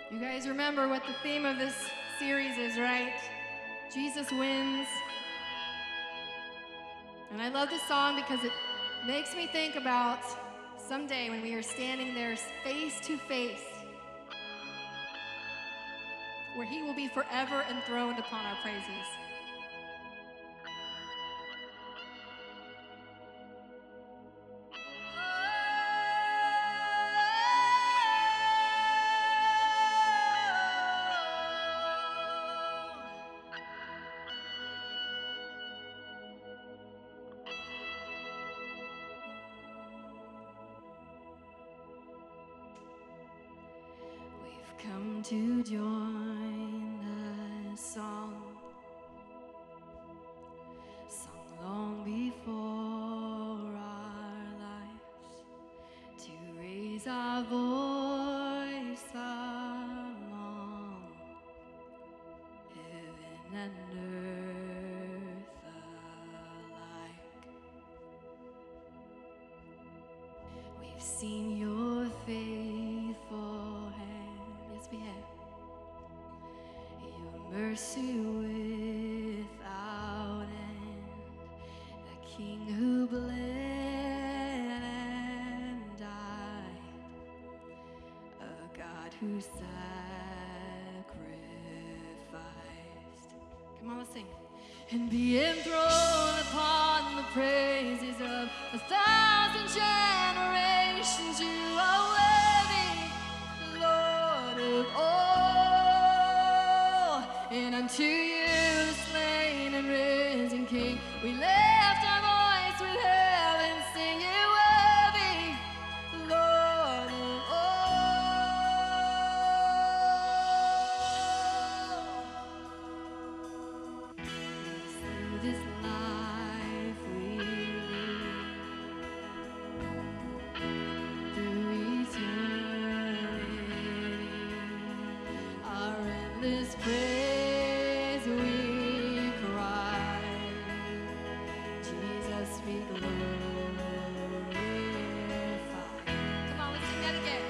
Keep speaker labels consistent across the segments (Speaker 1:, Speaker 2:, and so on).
Speaker 1: You guys remember what the theme of this series is, right? Jesus wins. And I love this song because it makes me think about someday when we are standing there face to face, where he will be forever enthroned upon our praises. Come to join the song sung long before our lives, to raise our voice along heaven and earth alike. We've seen your faithful hand. Yes, we have. Your mercy without end, the King who bled and died, a God who sacrificed. Come on, let's sing. And be enthroned upon the praises of 1,000 generations. You are worthy, Lord of all, and unto you, the slain and risen King, we lift our voice with heaven, sing you worthy, Lord of all. Through this life we live, through eternity, our endless praise we cry. Jesus be glorified. Come on, let's sing that again.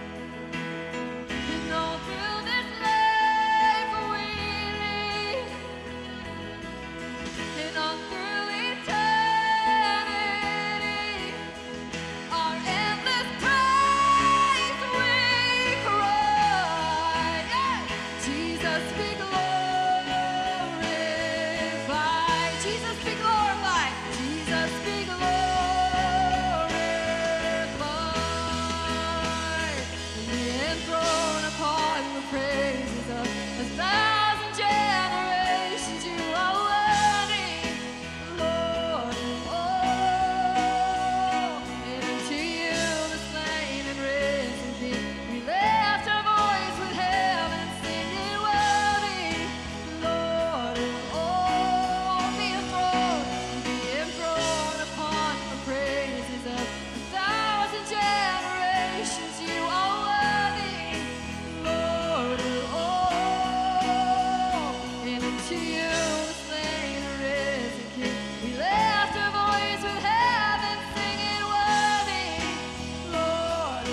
Speaker 1: And all through this life we live, and all through eternity, our endless praise we cry. Yeah. Jesus be glorified. Jesus be glorified. Jesus be glorified. And be enthroned upon the praises of 1,000 generations. You are worthy, Lord of all. And unto you, the slain and risen King, we lift our voice with heaven, singing worthy, Lord of all. Be enthroned upon the praises of 1,000 generations. You are worthy, Lord of all. And unto you, the slain and risen King, we lift our voice with heaven, singing worthy, Lord of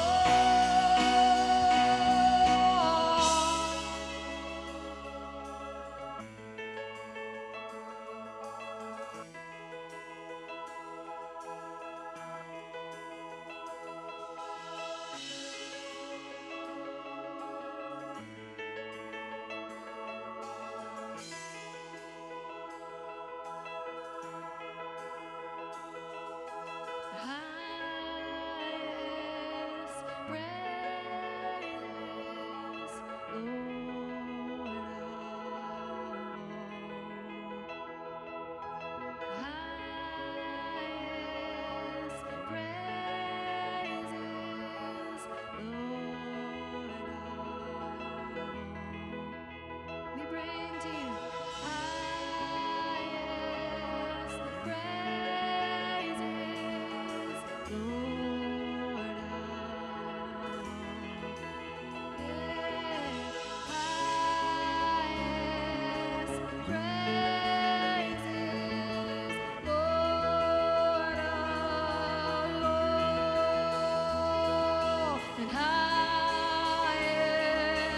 Speaker 1: highest praises, Lord of all. Highest praises, Lord of all. We bring to you highest praises, Lord of all. Yeah. Highest praises, Lord of all. And highest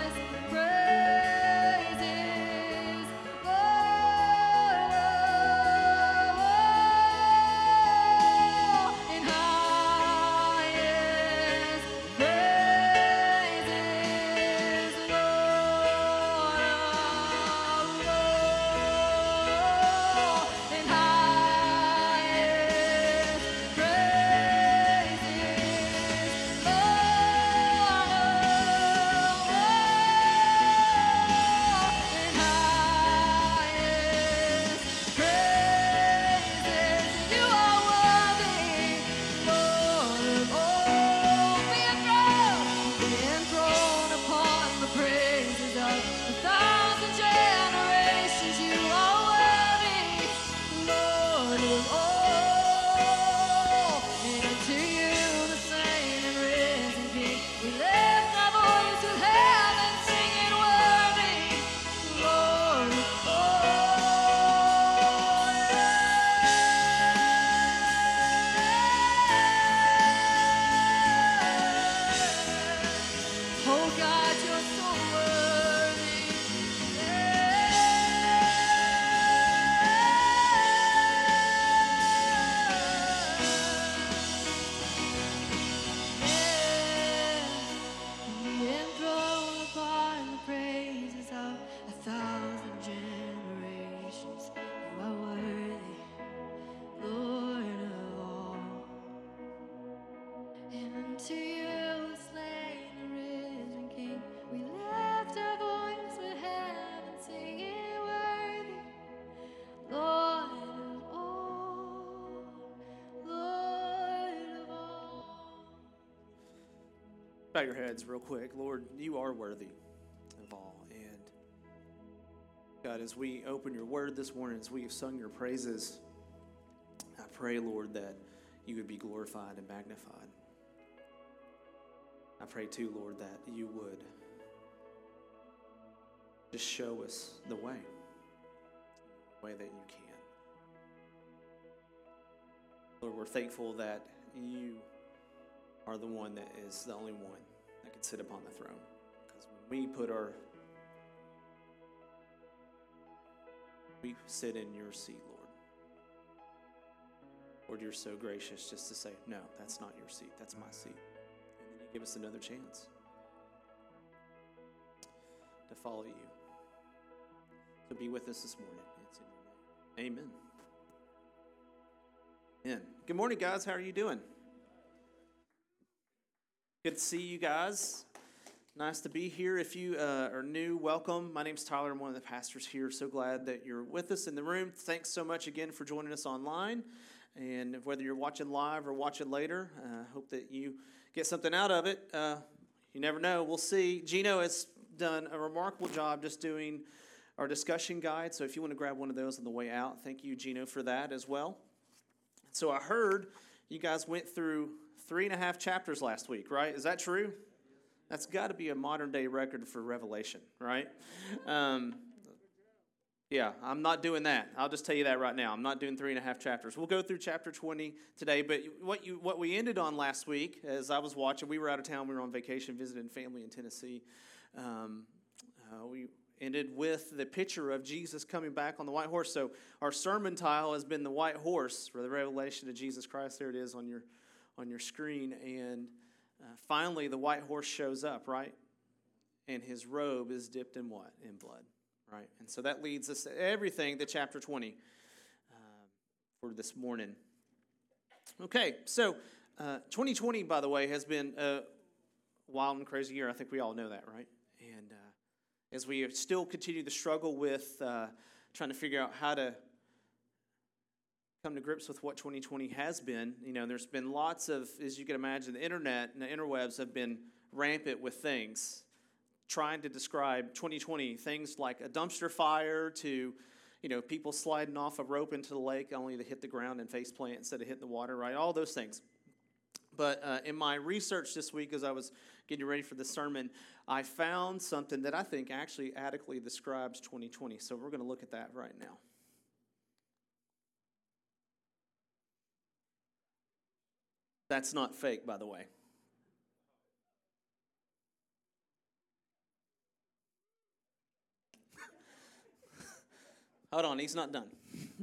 Speaker 2: Bow your heads real quick. Lord, you are worthy of all. And God, as we open your word this morning, as we have sung your praises, I pray, Lord, that you would be glorified and magnified. I pray too, Lord, that you would just show us the way that you can. Lord, we're thankful that you are the one that is the only one that can sit upon the throne. Because when we sit in your seat, Lord. Lord, you're so gracious just to say, no, that's not your seat, that's my seat. And then you give us another chance to follow you. So be with us this morning. It's in your name. Amen. Amen. Good morning, guys. How are you doing? Good to see you guys. Nice to be here. If you are new, welcome. My name's Tyler. I'm one of the pastors here. So glad that you're with us in the room. Thanks so much again for joining us online. And whether you're watching live or watching later, I hope that you get something out of it. You never know. We'll see. Gino has done a remarkable job just doing our discussion guide. So if you want to grab one of those on the way out, thank you, Gino, for that as well. So I heard you guys went through 3.5 chapters last week, right? Is that true? That's got to be a modern day record for Revelation, right? Yeah, I'm not doing that. I'll just tell you that right now. I'm not doing 3.5 chapters. We'll go through chapter 20 today, but what we ended on last week, as I was watching, we were out of town. We were on vacation, visiting family in Tennessee. We ended with the picture of Jesus coming back on the white horse. So our sermon title has been the white horse, for the revelation of Jesus Christ. There it is on your screen. And finally, the white horse shows up, right? And his robe is dipped in what? In blood, right? And so that leads us to everything to chapter 20 for this morning. Okay, so 2020, by the way, has been a wild and crazy year. I think we all know that, right? And as we still continue to struggle with trying to figure out how to come to grips with what 2020 has been, there's been lots of, as you can imagine, the internet and the interwebs have been rampant with things, trying to describe 2020, things like a dumpster fire to, people sliding off a rope into the lake only to hit the ground and face plant instead of hitting the water, right? All those things. But in my research this week, as I was getting ready for the sermon, I found something that I think actually adequately describes 2020. So we're going to look at that right now. That's not fake, by the way. Hold on, he's not done.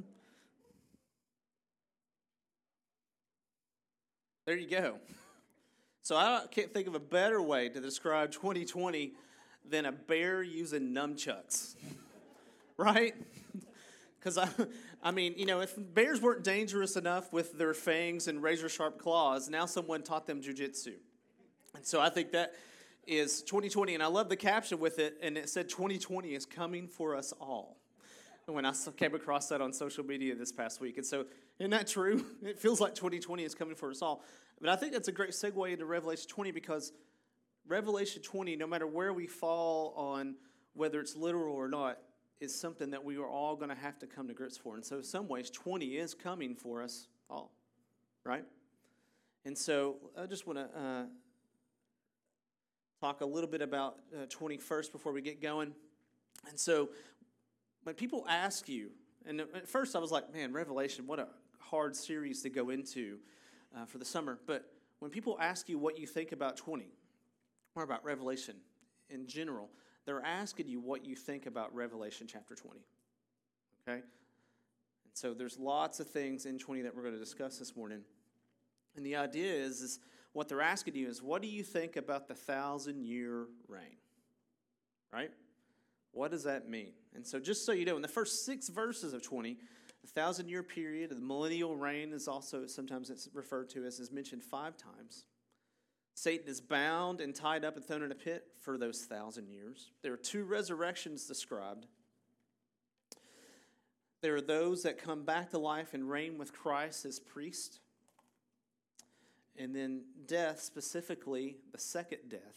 Speaker 2: There you go. So I can't think of a better way to describe 2020 than a bear using nunchucks, right? Because, I mean, if bears weren't dangerous enough with their fangs and razor-sharp claws, now someone taught them jujitsu. And so I think that is 2020, and I love the caption with it, and it said 2020 is coming for us all. When I came across that on social media this past week. And so, isn't that true? It feels like 2020 is coming for us all. But I think that's a great segue into Revelation 20, because Revelation 20, no matter where we fall on whether it's literal or not, is something that we are all going to have to come to grips for. And so in some ways, 20 is coming for us all, right? And so I just want to talk a little bit about 20 first before we get going. And so when people ask you, and at first I was like, man, Revelation, what a hard series to go into for the summer. But when people ask you what you think about 20, or about Revelation in general, they're asking you what you think about Revelation chapter 20, okay? And so there's lots of things in 20 that we're going to discuss this morning. And the idea is what they're asking you is, what do you think about the 1,000-year reign, right? What does that mean? And so just so you know, in the first 6 verses of 20, the 1,000-year period, the millennial reign is also, sometimes it's referred to as, is mentioned 5 times. Satan is bound and tied up and thrown in a pit for those 1,000 years. There are 2 resurrections described. There are those that come back to life and reign with Christ as priest. And then death, specifically the second death,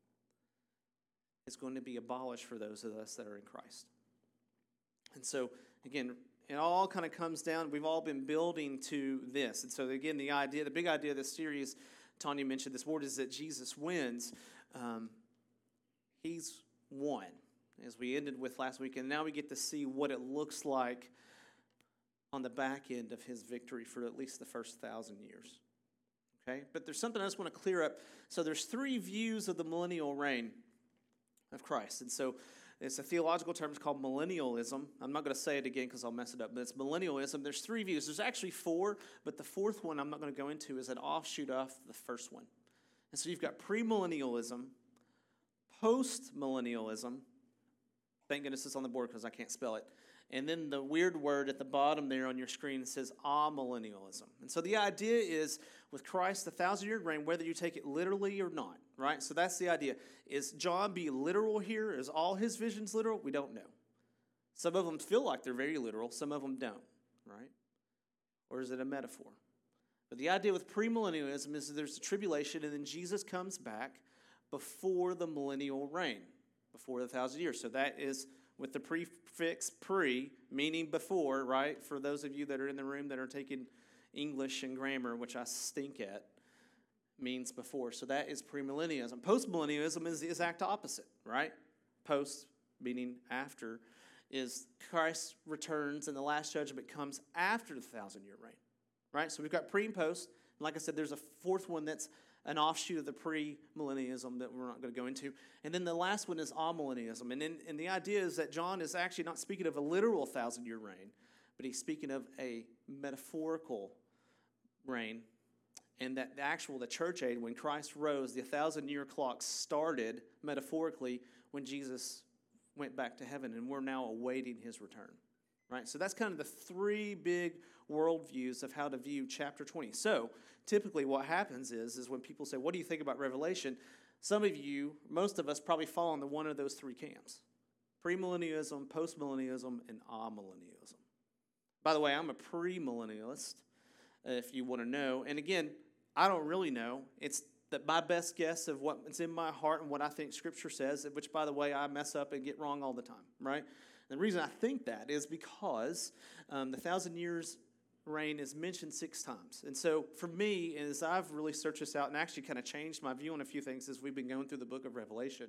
Speaker 2: is going to be abolished for those of us that are in Christ. And so, again, it all kind of comes down, we've all been building to this. And so, again, the big idea of this series, Tanya mentioned this word, is that Jesus wins. He's won, as we ended with last week. And now we get to see what it looks like on the back end of his victory for at least the first 1,000 years. Okay? But there's something I just want to clear up. So there's three views of the millennial reign of Christ. And so it's a theological term. It's called millennialism. I'm not going to say it again because I'll mess it up, but it's millennialism. There's three views. There's actually four, but the fourth one I'm not going to go into is an offshoot off the first one. And so you've got premillennialism, postmillennialism. Thank goodness it's on the board because I can't spell it. And then the weird word at the bottom there on your screen says amillennialism. And so the idea is with Christ, the 1,000-year reign, whether you take it literally or not, right? So that's the idea. Is John being literal here? Is all his visions literal? We don't know. Some of them feel like they're very literal. Some of them don't, right? Or is it a metaphor? But the idea with premillennialism is that there's a tribulation and then Jesus comes back before the millennial reign, before the 1,000 years. So that is with the prefix pre, meaning before, right? For those of you that are in the room that are taking English and grammar, which I stink at, means before. So that is premillennialism. Postmillennialism is the exact opposite, right? Post, meaning after, is Christ returns and the last judgment comes after the 1,000-year reign, right? So we've got pre and post. And like I said, there's a fourth one that's an offshoot of the pre-millennialism that we're not going to go into. And then the last one is amillennialism. And the idea is that John is actually not speaking of a literal 1,000-year reign, but he's speaking of a metaphorical reign. And that the church age, when Christ rose, the 1,000-year clock started metaphorically when Jesus went back to heaven, and we're now awaiting his return. Right? So that's kind of the three big worldviews of how to view chapter 20. So typically what happens is when people say, what do you think about Revelation? Some of you, most of us probably fall into one of those three camps. Premillennialism, postmillennialism, and amillennialism. By the way, I'm a premillennialist, if you want to know. And again, I don't really know. It's that my best guess of what's in my heart and what I think Scripture says, which, by the way, I mess up and get wrong all the time, right? The reason I think that is because the 1,000 years reign is mentioned 6 times. And so for me, as I've really searched this out and actually kind of changed my view on a few things as we've been going through the book of Revelation,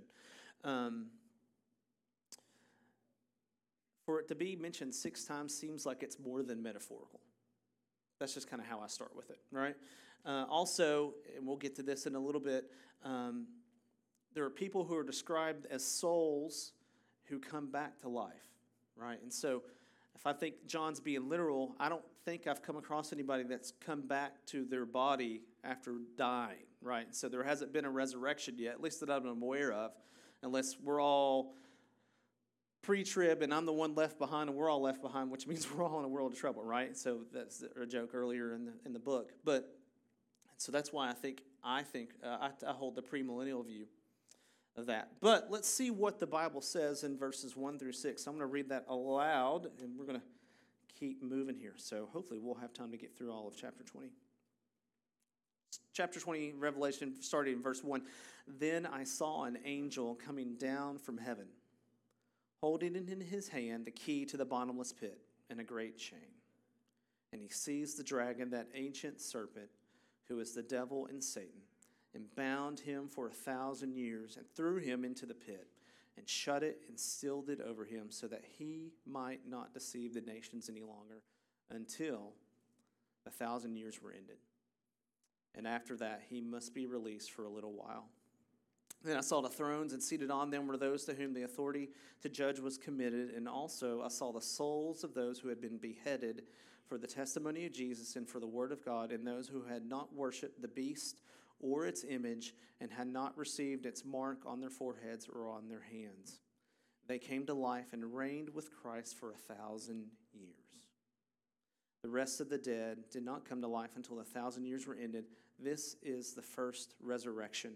Speaker 2: for it to be mentioned 6 times seems like it's more than metaphorical. That's just kind of how I start with it, right? Also, and we'll get to this in a little bit, there are people who are described as souls who come back to life, right? And so if I think John's being literal, I don't think I've come across anybody that's come back to their body after dying, right? So there hasn't been a resurrection yet, at least that I'm aware of, unless we're all pre-trib and I'm the one left behind and we're all left behind, which means we're all in a world of trouble, right? So that's a joke earlier in the book. But so that's why I think I hold the premillennial view of that. But let's see what the Bible says in verses 1 through 6. I'm going to read that aloud, and we're going to keep moving here. So hopefully we'll have time to get through all of chapter 20. Chapter 20, Revelation, starting in verse 1. Then I saw an angel coming down from heaven, holding in his hand the key to the bottomless pit and a great chain. And he seized the dragon, that ancient serpent, who is the devil and Satan, and bound him for 1,000 years, and threw him into the pit, and shut it and sealed it over him, so that he might not deceive the nations any longer, until the 1,000 years were ended. And after that, he must be released for a little while. Then I saw the thrones, and seated on them were those to whom the authority to judge was committed, and also I saw the souls of those who had been beheaded for the testimony of Jesus and for the word of God, and those who had not worshipped the beast or its image, and had not received its mark on their foreheads or on their hands. They came to life and reigned with Christ for 1,000 years. The rest of the dead did not come to life until the 1,000 years were ended. This is the first resurrection.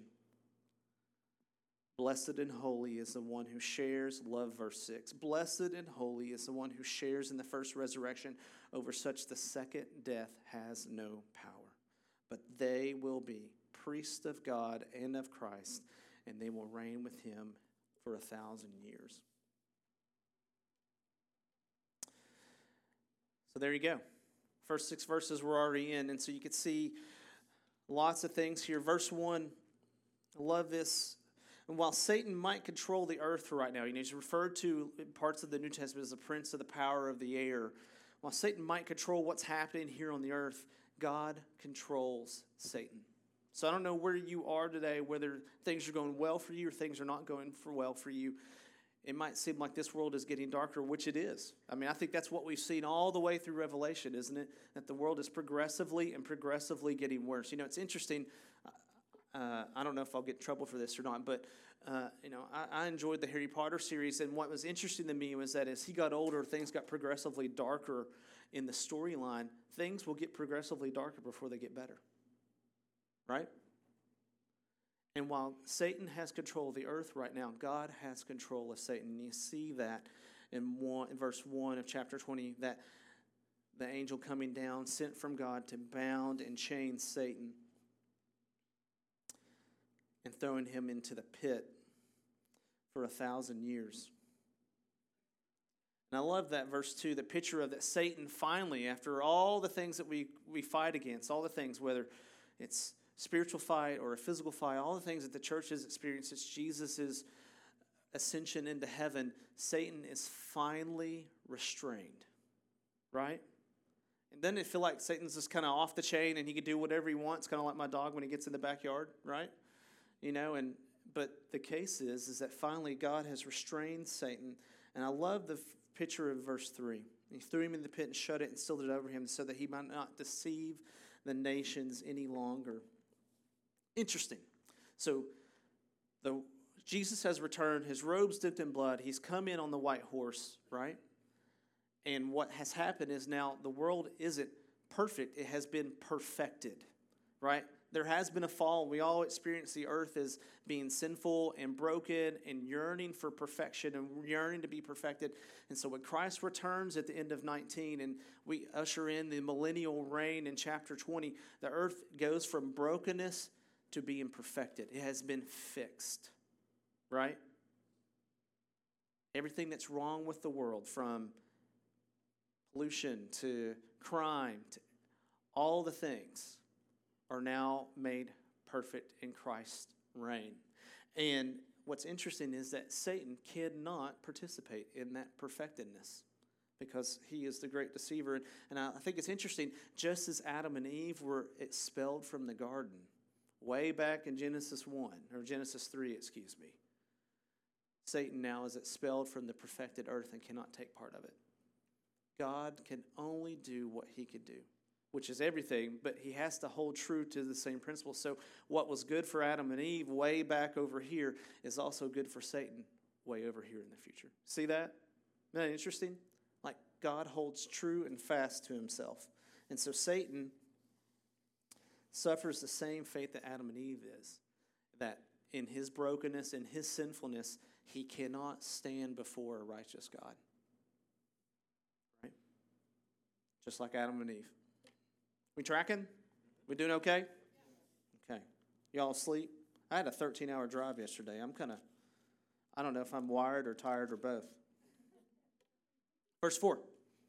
Speaker 2: Blessed and holy is the one who shares, love verse 6. Blessed and holy is the one who shares in the first resurrection. Over such the second death has no power. but they will be priests of God and of Christ, and they will reign with him for 1,000 years. So there you go. First 6 verses we're already in, and so you can see lots of things here. Verse 1, I love this. And while Satan might control the earth right now, he's referred to in parts of the New Testament as the prince of the power of the air. While Satan might control what's happening here on the earth, God controls Satan. So I don't know where you are today, whether things are going well for you or things are not going well for you. It might seem like this world is getting darker, which it is. I mean, I think that's what we've seen all the way through Revelation, isn't it? That the world is progressively getting worse. It's interesting. I don't know if I'll get in trouble for this or not, but I enjoyed the Harry Potter series, and what was interesting to me was that as he got older, things got progressively darker in the storyline. Things will get progressively darker before they get better, right? And while Satan has control of the earth right now, God has control of Satan. And you see that in verse 1 of chapter 20, that the angel coming down, sent from God to bound and chain Satan and throwing him into the pit for 1,000 years. And I love that verse 2, the picture of that Satan finally, after all the things that we fight against, all the things, whether it's spiritual fight or a physical fight, all the things that the church has experienced, it's Jesus' ascension into heaven, Satan is finally restrained, right? And doesn't it feel like Satan's just kind of off the chain and he can do whatever he wants, kind of like my dog when he gets in the backyard, right? But the case is that finally God has restrained Satan. And I love the picture of verse 3. He threw him in the pit and shut it and sealed it over him so that he might not deceive the nations any longer. Interesting. So Jesus has returned, his robes dipped in blood. He's come in on the white horse, right? And what has happened is now the world isn't perfect. It has been perfected, right? There has been a fall. We all experience the earth as being sinful and broken and yearning for perfection and yearning to be perfected. And so when Christ returns at the end of 19 and we usher in the millennial reign in chapter 20, the earth goes from brokenness to being perfected. It has been fixed, right? Everything that's wrong with the world, from pollution to crime to all the things, are now made perfect in Christ's reign. And what's interesting is that Satan cannot participate in that perfectedness because he is the great deceiver. And I think it's interesting, just as Adam and Eve were expelled from the garden, way back in Genesis 3, Satan now is expelled from the perfected earth and cannot take part of it. God can only do what he could do, which is everything, but he has to hold true to the same principle. So what was good for Adam and Eve way back over here is also good for Satan way over here in the future. See that? Isn't that interesting? Like God holds true and fast to himself. And so Satan suffers the same fate that Adam and Eve is, that in his brokenness, in his sinfulness, he cannot stand before a righteous God. Right? Just like Adam and Eve. We tracking? We doing okay? Okay. Y'all asleep? I had a 13-hour drive yesterday. I don't know if I'm wired or tired or both. Verse 4.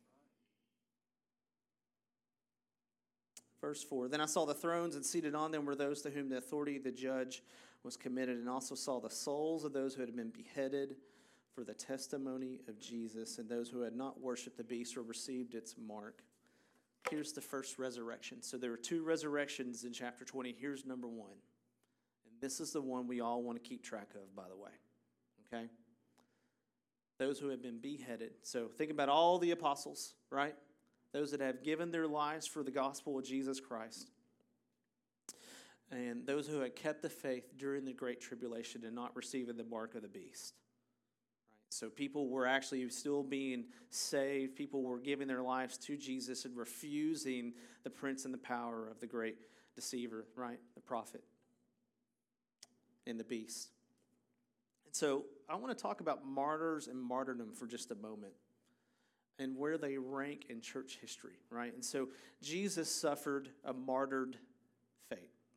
Speaker 2: Verse 4. Then I saw the thrones, and seated on them were those to whom the authority of the judge was committed, and also saw the souls of those who had been beheaded for the testimony of Jesus, and those who had not worshipped the beast or received its mark. Here's the first resurrection. So there were 2 resurrections in chapter 20. Here's number 1. And this is the one we all want to keep track of, by the way. Okay? Those who have been beheaded. So think about all the apostles, right? Those that have given their lives for the gospel of Jesus Christ. And those who had kept the faith during the Great Tribulation and not receiving the mark of the beast. So people were actually still being saved. People were giving their lives to Jesus and refusing the prince and the power of the great deceiver, right? The prophet and the beast. And so I want to talk about martyrs and martyrdom for just a moment and where they rank in church history, right? And so Jesus suffered a martyred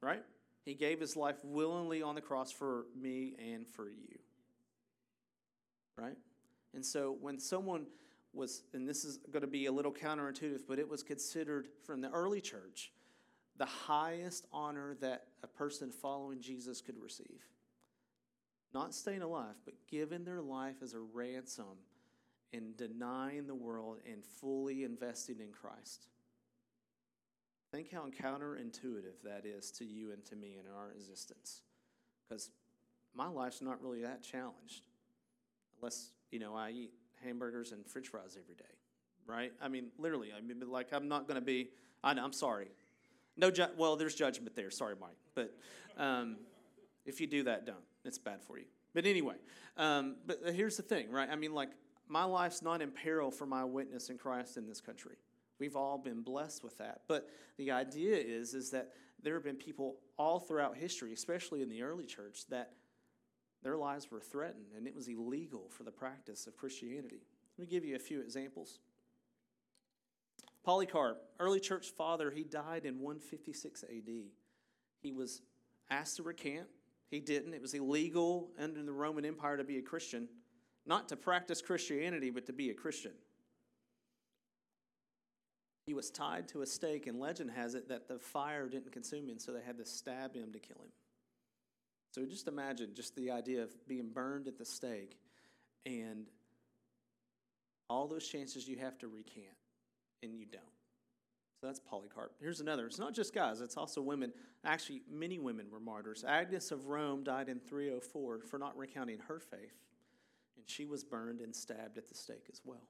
Speaker 2: right? He gave his life willingly on the cross for me and for you, right? And so when someone was, and this is going to be a little counterintuitive, but it was considered from the early church the highest honor that a person following Jesus could receive. Not staying alive, but giving their life as a ransom and denying the world and fully investing in Christ. Think how counterintuitive that is to you and to me in our existence. Because my life's not really that challenged. Unless, I eat hamburgers and french fries every day, right? I mean, literally, I'm not going to be, I'm sorry. Well, there's judgment there. Sorry, Mike. But if you do that, don't. It's bad for you. But anyway, but here's the thing, right? I mean, my life's not in peril for my witness in Christ in this country. We've all been blessed with that. But the idea is that there have been people all throughout history, especially in the early church, that their lives were threatened, and it was illegal for the practice of Christianity. Let me give you a few examples. Polycarp, early church father, he died in 156 AD. He was asked to recant. He didn't. It was illegal under the Roman Empire to be a Christian, not to practice Christianity, but to be a Christian. He was tied to a stake, and legend has it that the fire didn't consume him, so they had to stab him to kill him. So just imagine just the idea of being burned at the stake and all those chances you have to recant, and you don't. So that's Polycarp. Here's another. It's not just guys, it's also women. Actually, many women were martyrs. Agnes of Rome died in 304 for not recounting her faith, and she was burned and stabbed at the stake as well.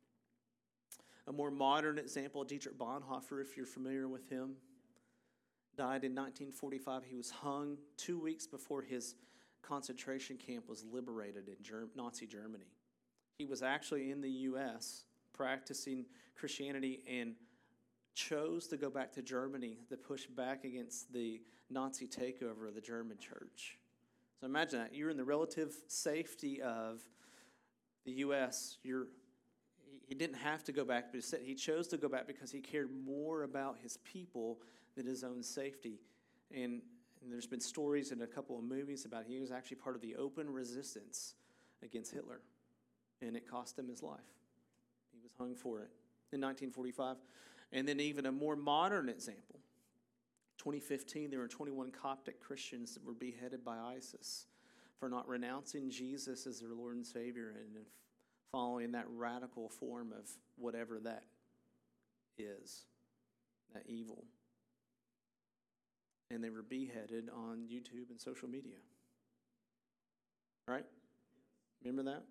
Speaker 2: A more modern example, Dietrich Bonhoeffer, if you're familiar with him, died in 1945. He was hung 2 weeks before his concentration camp was liberated in Nazi Germany. He was actually in the U.S. practicing Christianity and chose to go back to Germany to push back against the Nazi takeover of the German church. So imagine that. You're in the relative safety of the U.S. He didn't have to go back, but he chose to go back because he cared more about his people than his own safety. And there's been stories in a couple of movies about he was actually part of the open resistance against Hitler, and it cost him his life. He was hung for it in 1945. And then even a more modern example, 2015, there were 21 Coptic Christians that were beheaded by ISIS for not renouncing Jesus as their Lord and Savior and following that radical form of whatever that is, that evil. And they were beheaded on YouTube and social media. Right? Remember that?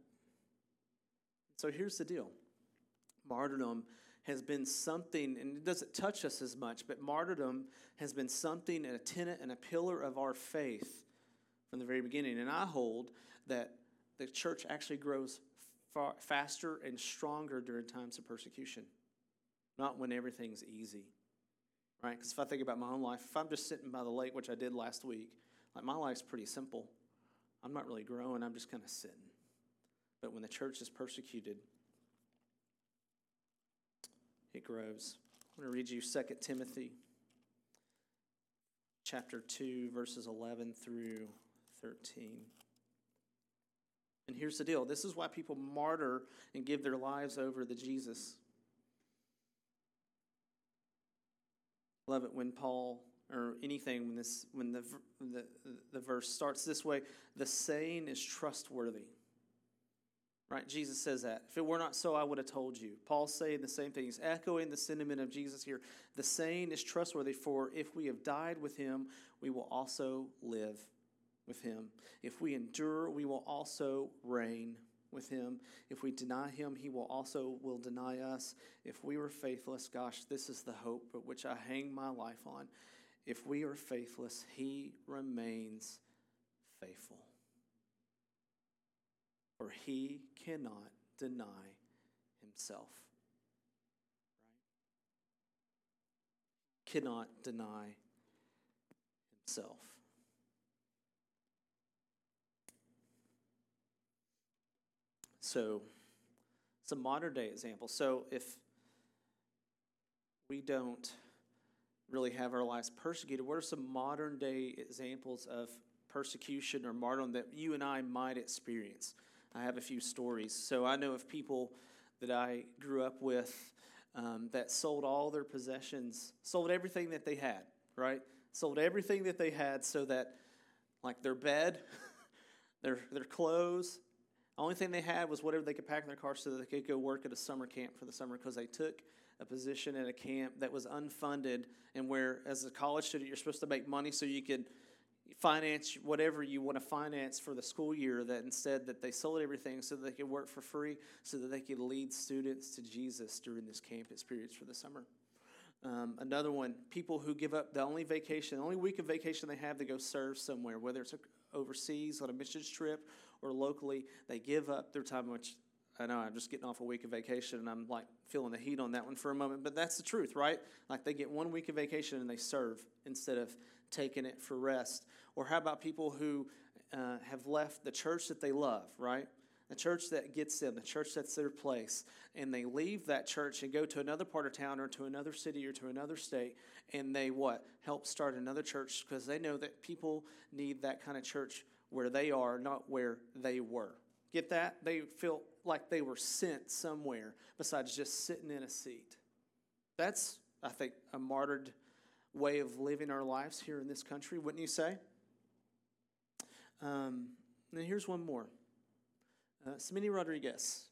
Speaker 2: So here's the deal. Martyrdom has been something, and it doesn't touch us as much, but martyrdom has been something and a tenet and a pillar of our faith from the very beginning. And I hold that the church actually grows faster and stronger during times of persecution, not when everything's easy, right? Because if I think about my own life, if I'm just sitting by the lake, which I did last week, my life's pretty simple. I'm not really growing. I'm just kind of sitting. But when the church is persecuted, it grows. I'm going to read you 2 Timothy chapter 2, verses 11 through 13. And here's the deal. This is why people martyr and give their lives over to Jesus. Love it when Paul, or anything, when the verse starts this way, the saying is trustworthy. Right? Jesus says that. If it were not so, I would have told you. Paul's saying the same thing. He's echoing the sentiment of Jesus here. The saying is trustworthy, for if we have died with him, we will also live with him. If we endure, we will also reign with him. If we deny him, he will deny us. If we were faithless, gosh, this is the hope at which I hang my life on. If we are faithless, he remains faithful. For he cannot deny himself. Right? Cannot deny himself. So, it's a modern day example. So, if we don't really have our lives persecuted, what are some modern day examples of persecution or martyrdom that you and I might experience? I have a few stories. So I know of people that I grew up with that sold all their possessions, sold everything that they had, right? Sold everything that they had so that, like their bed, their clothes, the only thing they had was whatever they could pack in their car so that they could go work at a summer camp for the summer, because they took a position at a camp that was unfunded, and where, as a college student, you're supposed to make money so you could finance whatever you want to finance for the school year, that instead that they sold everything so that they could work for free, so that they could lead students to Jesus during this camp experience for the summer. Another one, people who give up the only week of vacation they have to go serve somewhere, whether it's overseas on a missions trip or locally. They give up their time, which I know I'm just getting off a week of vacation and I'm like feeling the heat on that one for a moment, but that's the truth, right? Like they get 1 week of vacation and they serve instead of taking it for rest. Or how about people who have left the church that they love, right? The church that gets them, the church that's their place, and they leave that church and go to another part of town or to another city or to another state, and they help start another church, because they know that people need that kind of church where they are, not where they were. Get that? They feel like they were sent somewhere besides just sitting in a seat. That's, I think, a martyred way of living our lives here in this country, wouldn't you say? And here's one more. Smitty Rodriguez.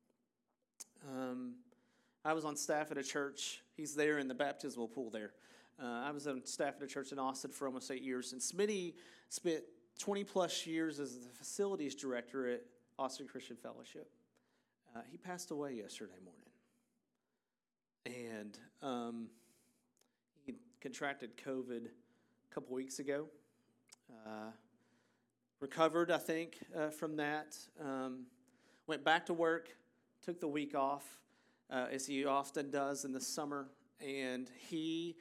Speaker 2: I was on staff at a church. He's there in the baptismal pool there. I was on staff at a church in Austin for almost 8 years, and Smitty spent 20 plus years as the facilities director at Austin Christian Fellowship. He passed away yesterday morning, and he contracted COVID a couple weeks ago. Recovered, I think, from that. Went back to work, took the week off, as he often does in the summer, and he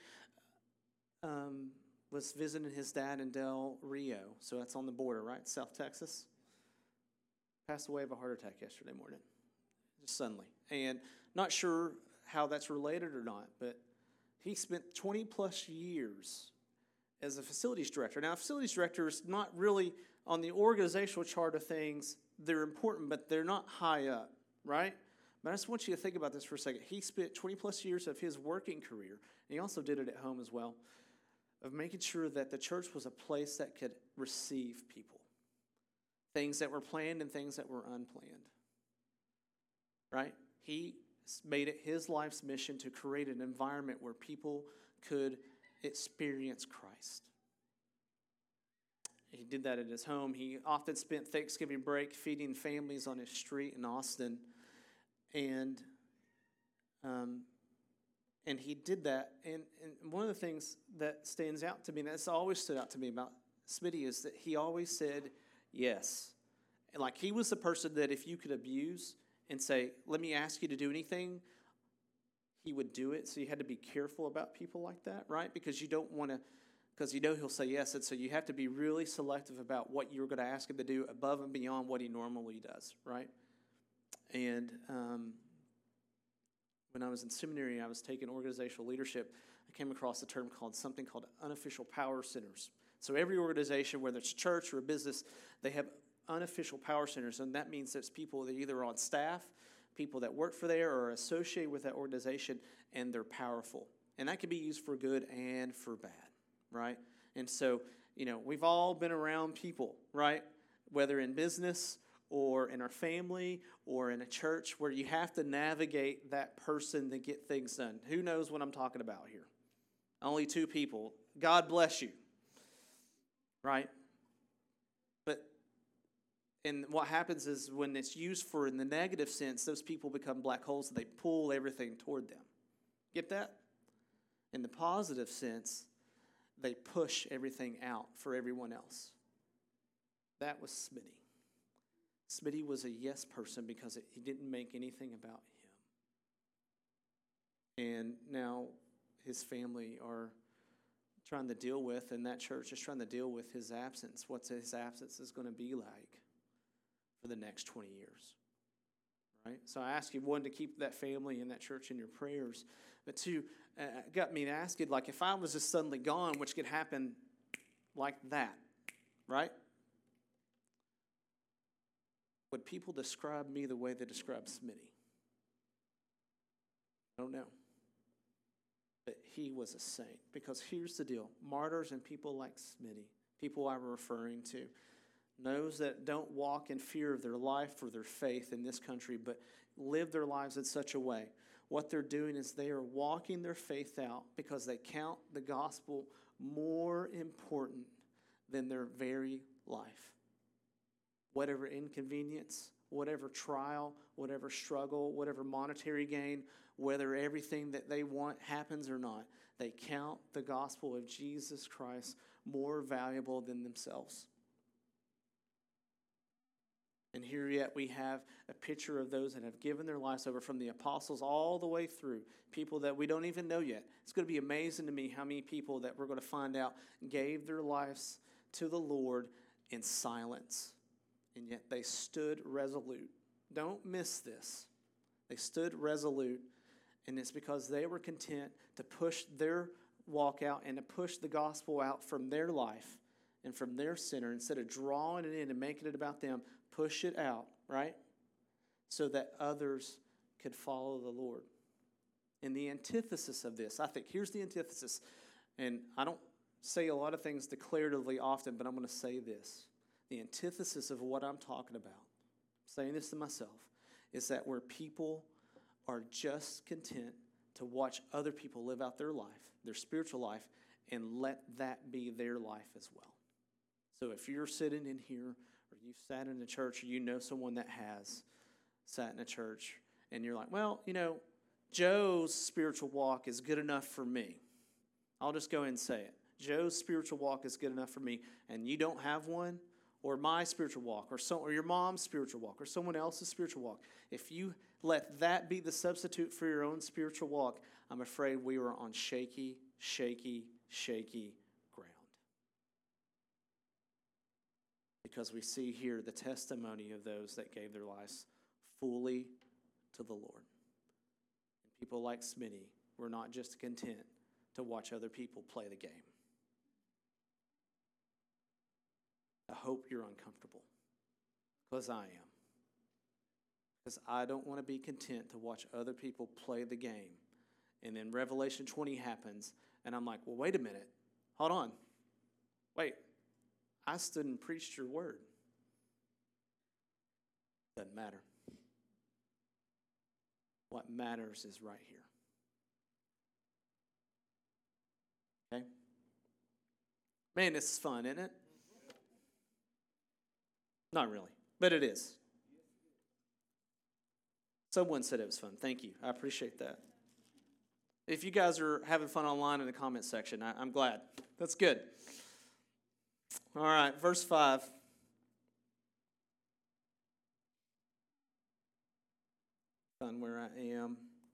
Speaker 2: was visiting his dad in Del Rio, so that's on the border, right, South Texas. Passed away of a heart attack yesterday morning, just suddenly. And not sure how that's related or not, but he spent 20 plus years as a facilities director. Now, a facilities director is not really on the organizational chart of things. They're important, but they're not high up, right? But I just want you to think about this for a second. He spent 20 plus years of his working career, and he also did it at home as well, of making sure that the church was a place that could receive people. Things that were planned and things that were unplanned, right? He made it his life's mission to create an environment where people could experience Christ. He did that at his home. He often spent Thanksgiving break feeding families on his street in Austin. And he did that. And one of the things that stands out to me, and that's always stood out to me about Smitty, is that he always said yes. And like he was the person that if you could abuse and say, let me ask you to do anything, he would do it. So you had to be careful about people like that, right? Because you don't want to, because you know he'll say yes, and so you have to be really selective about what you're going to ask him to do above and beyond what he normally does, right? And when I was in seminary, I was taking organizational leadership. I came across a term called unofficial power centers. So every organization, whether it's a church or a business, they have unofficial power centers, and that means there's people that either are on staff, people that work for there or are associated with that organization, and they're powerful. And that can be used for good and for bad, right? And so, we've all been around people, right? Whether in business or in our family or in a church, where you have to navigate that person to get things done. Who knows what I'm talking about here? Only two people. God bless you, right? And what happens is when it's used for in the negative sense, those people become black holes and they pull everything toward them. Get that? In the positive sense, they push everything out for everyone else. That was Smitty. Smitty was a yes person because he didn't make anything about him. And now his family are trying to deal with, and that church is trying to deal with his absence. What his absence is going to be like for the next 20 years, right? So I ask you, one, to keep that family and that church in your prayers, But two, got me asking, like, if I was just suddenly gone, which could happen like that, right? Would people describe me the way they describe Smitty? I don't know. But he was a saint. Because here's the deal. Martyrs and people like Smitty, people I'm referring to, those that don't walk in fear of their life or their faith in this country, but live their lives in such a way. What they're doing is they are walking their faith out because they count the gospel more important than their very life. Whatever inconvenience, whatever trial, whatever struggle, whatever monetary gain, whether everything that they want happens or not, they count the gospel of Jesus Christ more valuable than themselves. And here yet we have a picture of those that have given their lives over, from the apostles all the way through, people that we don't even know yet. It's going to be amazing to me how many people that we're going to find out gave their lives to the Lord in silence. And yet they stood resolute. Don't miss this. They stood resolute, and it's because they were content to push their walk out and to push the gospel out from their life and from their center. Instead of drawing it in and making it about them, push it out, right? So that others could follow the Lord. And the antithesis of this, I think, here's the antithesis. And I don't say a lot of things declaratively often, but I'm going to say this. The antithesis of what I'm talking about, saying this to myself, is that where people are just content to watch other people live out their life, their spiritual life, and let that be their life as well. So if you're sitting in here, or you've sat in a church, or you know someone that has sat in a church, and you're like, well, you know, Joe's spiritual walk is good enough for me. I'll just go ahead and say it. Joe's spiritual walk is good enough for me, and you don't have one, or my spiritual walk, or your mom's spiritual walk, or someone else's spiritual walk. If you let that be the substitute for your own spiritual walk, I'm afraid we are on shaky, shaky, shaky ground. Because we see here the testimony of those that gave their lives fully to the Lord. And people like Smitty were not just content to watch other people play the game. I hope you're uncomfortable, because I am. Because I don't want to be content to watch other people play the game. And then Revelation 20 happens, and I'm like, well, wait a minute. Hold on. Wait. I stood and preached your word. Doesn't matter. What matters is right here. Okay? Man, this is fun, isn't it? Not really, but it is. Someone said it was fun. Thank you. I appreciate that. If you guys are having fun online in the comment section, I'm glad. That's good. All right, verse 5. On where I am.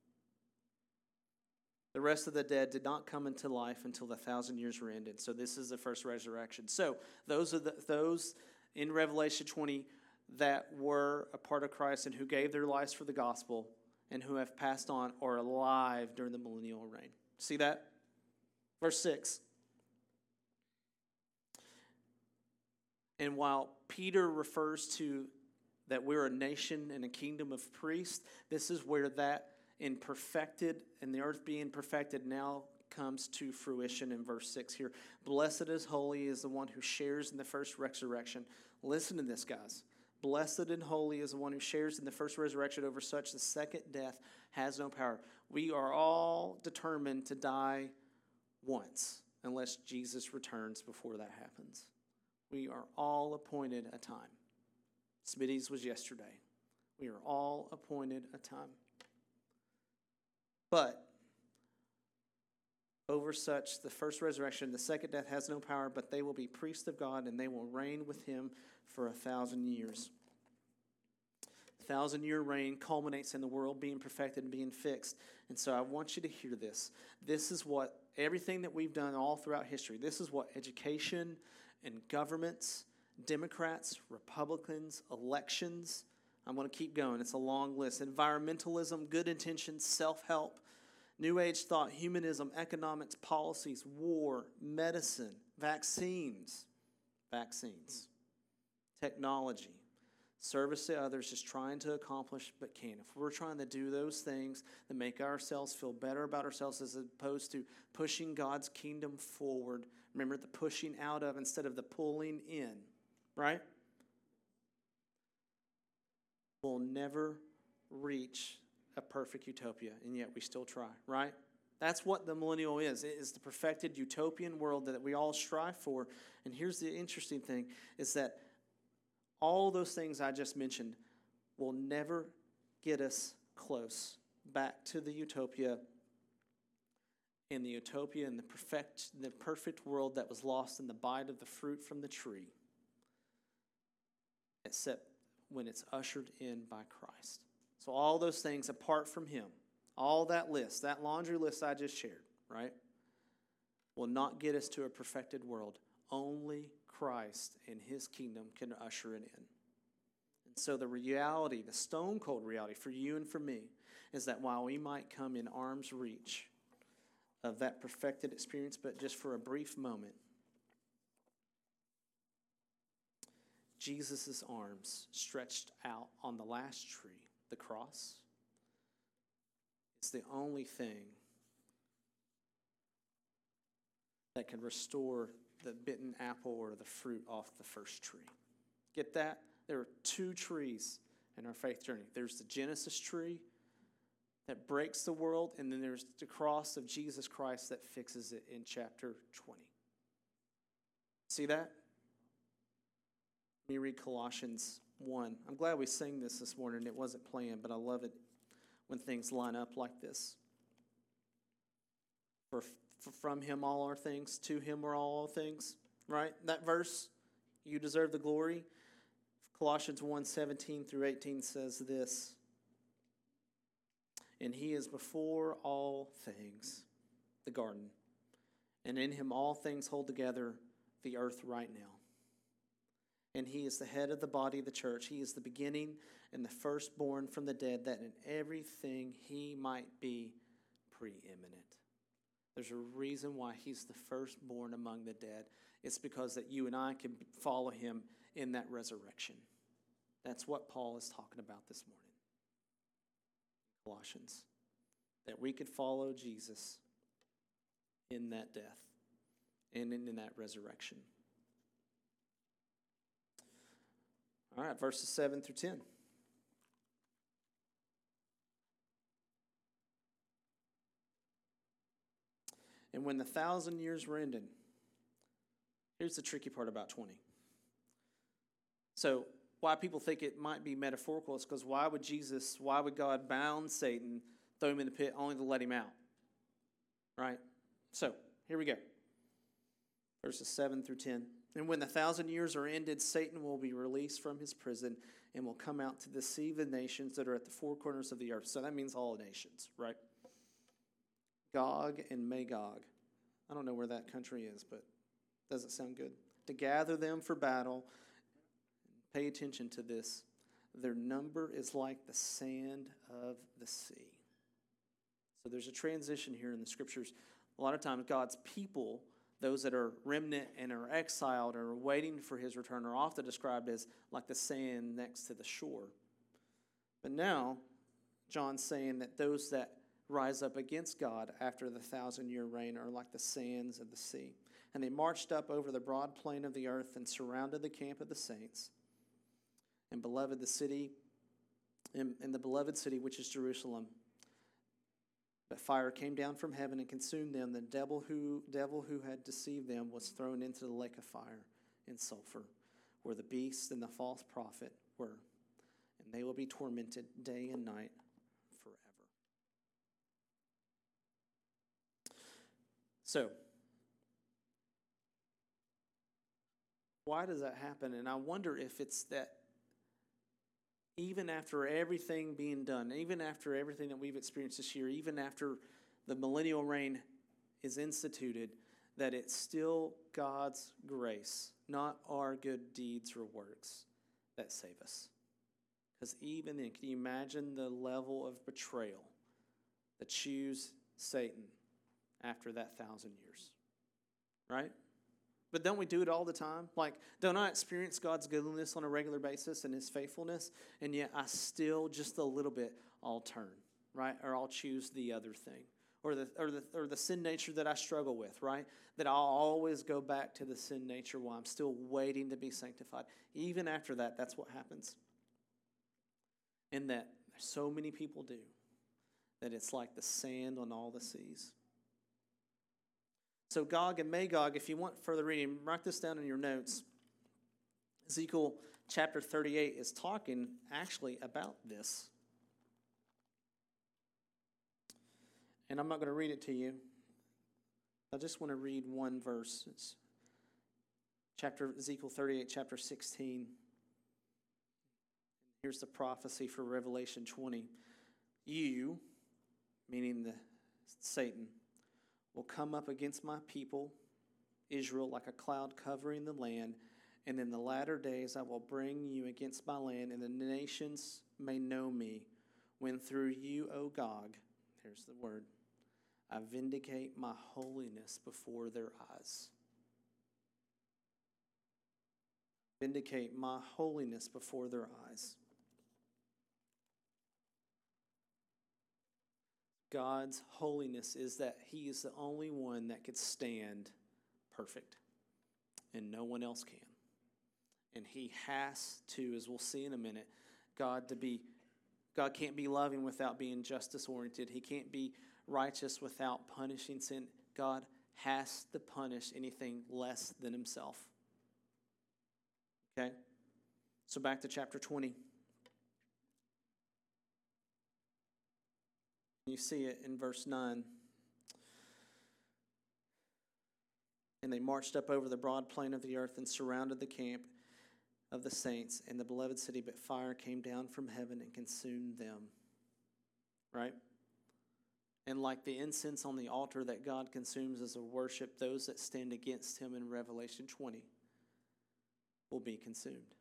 Speaker 2: The rest of the dead did not come into life until the 1,000 years were ended. So this is the first resurrection. So those in Revelation 20 that were a part of Christ and who gave their lives for the gospel and who have passed on are alive during the millennial reign. See that? Verse 6. And while Peter refers to that we're a nation and a kingdom of priests, this is where that in perfected and the earth being perfected now comes to fruition in verse 6 here. Blessed is holy is the one who shares in the first resurrection. Listen to this, guys. Blessed and holy is the one who shares in the first resurrection. Over such the second death has no power. We are all determined to die once unless Jesus returns before that happens. We are all appointed a time. Smitty's was yesterday. We are all appointed a time. But over such, the first resurrection, the second death has no power, but they will be priests of God, and they will reign with him for 1,000 years. The 1,000-year reign culminates in the world being perfected and being fixed. And so I want you to hear this. This is what everything that we've done all throughout history, this is what education and governments, Democrats, Republicans, elections, I'm going to keep going. It's a long list. Environmentalism, good intentions, self-help, New Age thought, humanism, economics, policies, war, medicine, vaccines, technology, service to others, just trying to accomplish but can't. If we're trying to do those things that make ourselves feel better about ourselves as opposed to pushing God's kingdom forward, remember the pushing out of instead of the pulling in, right? We'll never reach a perfect utopia, and yet we still try, right? That's what the millennial is. It is the perfected utopian world that we all strive for. And here's the interesting thing, is that all those things I just mentioned will never get us close back to the utopia and the perfect world that was lost in the bite of the fruit from the tree, except when it's ushered in by Christ. So all those things apart from him, all that list, that laundry list I just shared, right, will not get us to a perfected world. Only Christ and his kingdom can usher it in. And so the reality, the stone cold reality for you and for me, is that while we might come in arm's reach of that perfected experience, but just for a brief moment, Jesus' arms stretched out on the last tree, the cross, is the only thing that can restore the bitten apple or the fruit off the first tree. Get that? There are two trees in our faith journey. There's the Genesis tree that breaks the world, and then there's the cross of Jesus Christ that fixes it in chapter 20. See that? Let me read Colossians 1. I'm glad we sang this morning. It wasn't planned, but I love it when things line up like this. For from him all are things, to him are all things. Right? That verse, you deserve the glory. Colossians 1:17 through 18 says this. And he is before all things, the garden. And in him all things hold together the earth right now. And he is the head of the body of the church. He is the beginning and the firstborn from the dead, that in everything he might be preeminent. There's a reason why he's the firstborn among the dead. It's because that you and I can follow him in that resurrection. That's what Paul is talking about this morning. Colossians. That we could follow Jesus in that death and in that resurrection. All right, verses 7 through 10. And when the 1,000 years were ended, here's the tricky part about 20. So why people think it might be metaphorical is because why would God bound Satan, throw him in the pit only to let him out? Right? So here we go. Verses 7 through 10. And when the 1,000 years are ended, Satan will be released from his prison and will come out to deceive the nations that are at the four corners of the earth. So that means all nations, right? Gog and Magog. I don't know where that country is, but does it sound good? To gather them for battle. Pay attention to this. Their number is like the sand of the sea. So there's a transition here in the scriptures. A lot of times God's people, those that are remnant and are exiled or are waiting for his return, are often described as like the sand next to the shore. But now, John's saying that those that rise up against God after the 1,000-year reign are like the sands of the sea. And they marched up over the broad plain of the earth and surrounded the camp of the saints and beloved the city, and the beloved city which is Jerusalem. But fire came down from heaven and consumed them. The devil who had deceived them was thrown into the lake of fire and sulfur, where the beast and the false prophet were. And they will be tormented day and night forever. So, why does that happen? And I wonder if it's that even after everything being done, even after everything that we've experienced this year, even after the millennial reign is instituted, that it's still God's grace, not our good deeds or works, that save us. Because even then, can you imagine the level of betrayal that Satan after that 1,000 years. Right? But don't we do it all the time? Like, don't I experience God's goodness on a regular basis and his faithfulness? And yet I still, just a little bit, I'll turn, right? Or I'll choose the other thing. Or the sin nature that I struggle with, right? That I'll always go back to the sin nature while I'm still waiting to be sanctified. Even after that, that's what happens. And that so many people do. That it's like the sand on all the seas. So Gog and Magog, if you want further reading, write this down in your notes. Ezekiel chapter 38 is talking actually about this. And I'm not going to read it to you. I just want to read one verse. It's Ezekiel 38, chapter 16. Here's the prophecy for Revelation 20. You, meaning Satan, will come up against my people, Israel, like a cloud covering the land. And in the latter days I will bring you against my land, and the nations may know me, when through you, O Gog, here's the word, I vindicate my holiness before their eyes. Vindicate my holiness before their eyes. God's holiness is that he is the only one that could stand perfect, and no one else can. And he has to, as we'll see in a minute, God can't be loving without being justice-oriented. He can't be righteous without punishing sin. God has to punish anything less than himself. Okay? So back to chapter 20. You see it in verse 9. And they marched up over the broad plain of the earth and surrounded the camp of the saints and the beloved city, but fire came down from heaven and consumed them. Right? And like the incense on the altar that God consumes as a worship, those that stand against him in Revelation 20 will be consumed.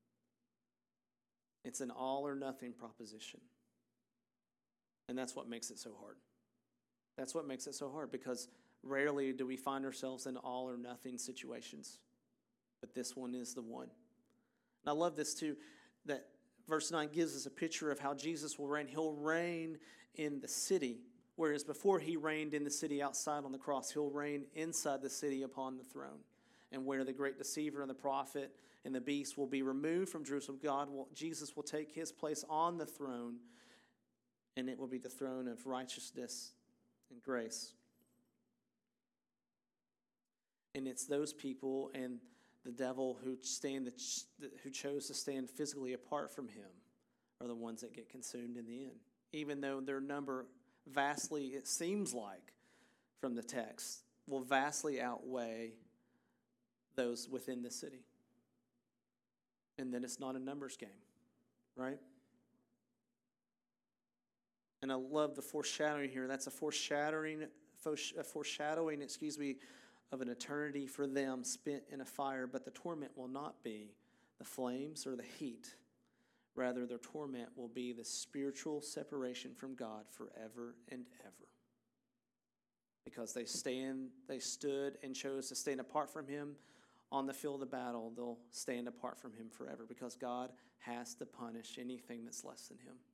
Speaker 2: It's an all or nothing proposition. And that's what makes it so hard. That's what makes it so hard, because rarely do we find ourselves in all or nothing situations. But this one is the one. And I love this too, that verse 9 gives us a picture of how Jesus will reign. He'll reign in the city, whereas before he reigned in the city outside on the cross, he'll reign inside the city upon the throne. And where the great deceiver and the prophet and the beast will be removed from Jerusalem, Jesus will take his place on the throne, and it will be the throne of righteousness and grace. And it's those people and the devil who chose to stand physically apart from him are the ones that get consumed in the end. Even though their number vastly, it seems like, from the text, will vastly outweigh those within the city. And then it's not a numbers game, right? And I love the foreshadowing here. That's a foreshadowing, of an eternity for them spent in a fire. But the torment will not be the flames or the heat. Rather, their torment will be the spiritual separation from God forever and ever. Because they stood and chose to stand apart from him on the field of battle. They'll stand apart from him forever, because God has to punish anything that's less than him.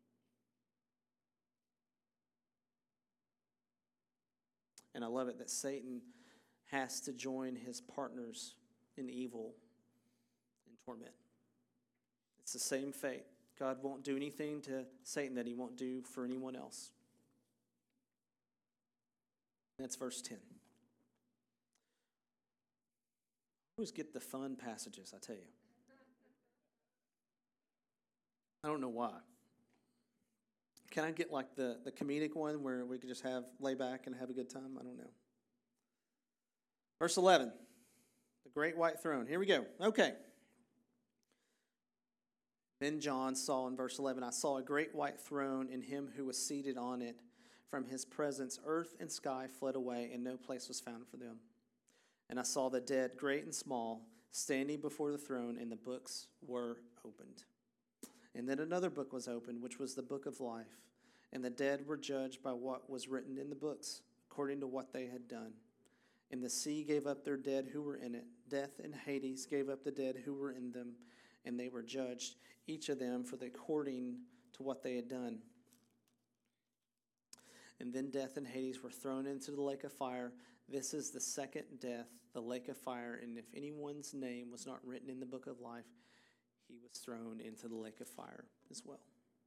Speaker 2: And I love it that Satan has to join his partners in evil and torment. It's the same fate. God won't do anything to Satan that he won't do for anyone else. That's verse 10. I always get the fun passages, I tell you. I don't know why. Can I get like the comedic one where we could just lay back and have a good time? I don't know. Verse 11, the great white throne. Here we go. Okay. Then John saw in verse 11, I saw a great white throne and him who was seated on it. From his presence, earth and sky fled away, and no place was found for them. And I saw the dead, great and small, standing before the throne, and the books were opened. And then another book was opened, which was the book of life. And the dead were judged by what was written in the books, according to what they had done. And the sea gave up their dead who were in it. Death and Hades gave up the dead who were in them, and they were judged, each of them according to what they had done. And then death and Hades were thrown into the lake of fire. This is the second death, the lake of fire. And if anyone's name was not written in the book of life, he was thrown into the lake of fire as well.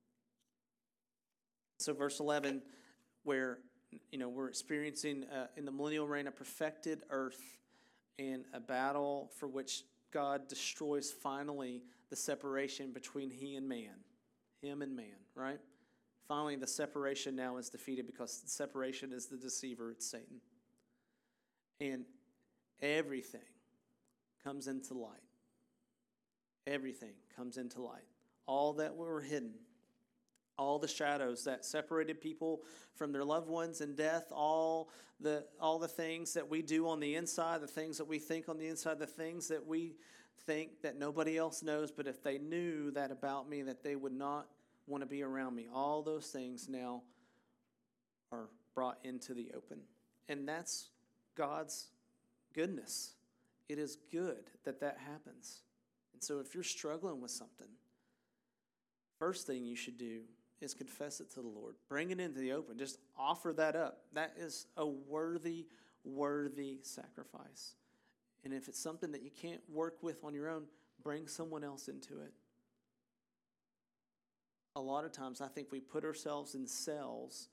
Speaker 2: So verse 11, where we're experiencing in the millennial reign a perfected earth and a battle for which God destroys finally the separation between him and man, right? Finally, the separation now is defeated because the separation is the deceiver, it's Satan. And everything comes into light. Everything comes into light. All that were hidden, all the shadows that separated people from their loved ones in death, all the things that we do on the inside, the things that we think on the inside, the things that we think that nobody else knows, but if they knew that about me, that they would not want to be around me. All those things now are brought into the open. And that's God's goodness. It is good that happens. And so if you're struggling with something, first thing you should do is confess it to the Lord. Bring it into the open. Just offer that up. That is a worthy sacrifice. And if it's something that you can't work with on your own, bring someone else into it. A lot of times I think we put ourselves in cells,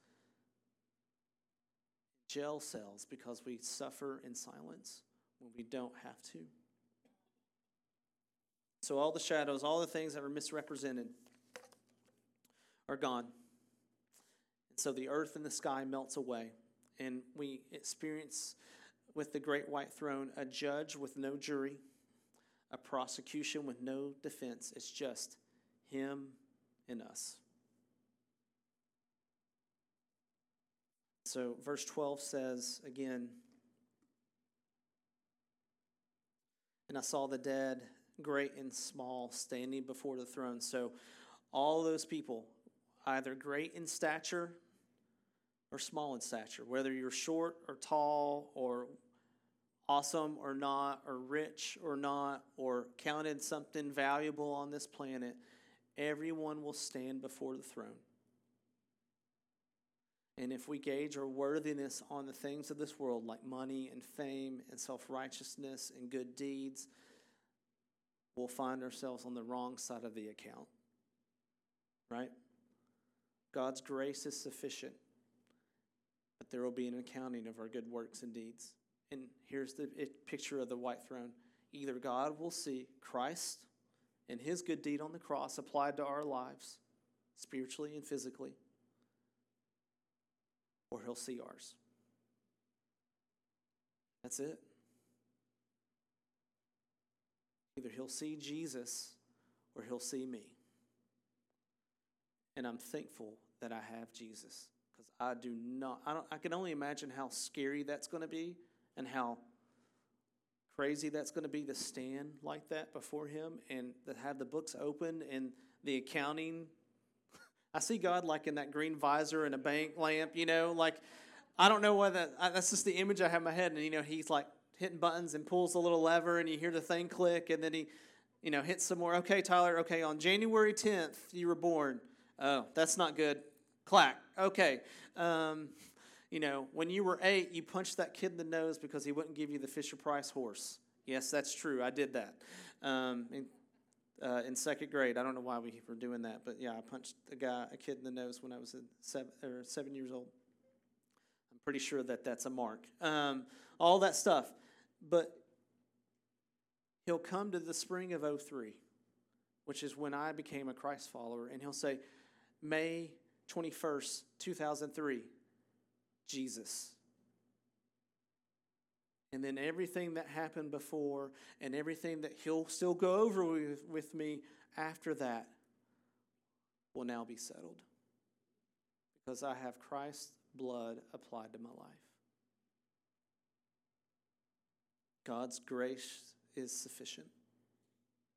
Speaker 2: jail cells, because we suffer in silence when we don't have to. So all the shadows, all the things that were misrepresented are gone. And so the earth and the sky melts away. And we experience with the great white throne a judge with no jury, a prosecution with no defense. It's just him and us. So verse 12 says again, and I saw the dead, great and small, standing before the throne. So all those people, either great in stature or small in stature, whether you're short or tall or awesome or not, or rich or not, or counted something valuable on this planet, everyone will stand before the throne. And if we gauge our worthiness on the things of this world, like money and fame and self-righteousness and good deeds, we'll find ourselves on the wrong side of the account. Right? God's grace is sufficient, but there will be an accounting of our good works and deeds. And here's the picture of the white throne. Either God will see Christ and his good deed on the cross applied to our lives, spiritually and physically, or he'll see ours. That's it. Either he'll see Jesus or he'll see me. And I'm thankful that I have Jesus, because I can only imagine how scary that's going to be and how crazy that's going to be to stand like that before him and to have the books open and the accounting. I see God like in that green visor and a bank lamp, like, I don't know why that's just the image I have in my head. And, he's like hitting buttons and pulls a little lever and you hear the thing click and then he, hits some more. Okay, Tyler, okay, on January 10th, you were born. Oh, that's not good. Clack. Okay. When you were 8, you punched that kid in the nose because he wouldn't give you the Fisher-Price horse. Yes, that's true. I did that. In second grade. I don't know why we were doing that, but yeah, I punched a kid in the nose when I was 7 years old. I'm pretty sure that's a mark. All that stuff. But he'll come to the spring of 2003, which is when I became a Christ follower, and he'll say, May 21st, 2003, Jesus. And then everything that happened before and everything that he'll still go over with me after that will now be settled. Because I have Christ's blood applied to my life. God's grace is sufficient.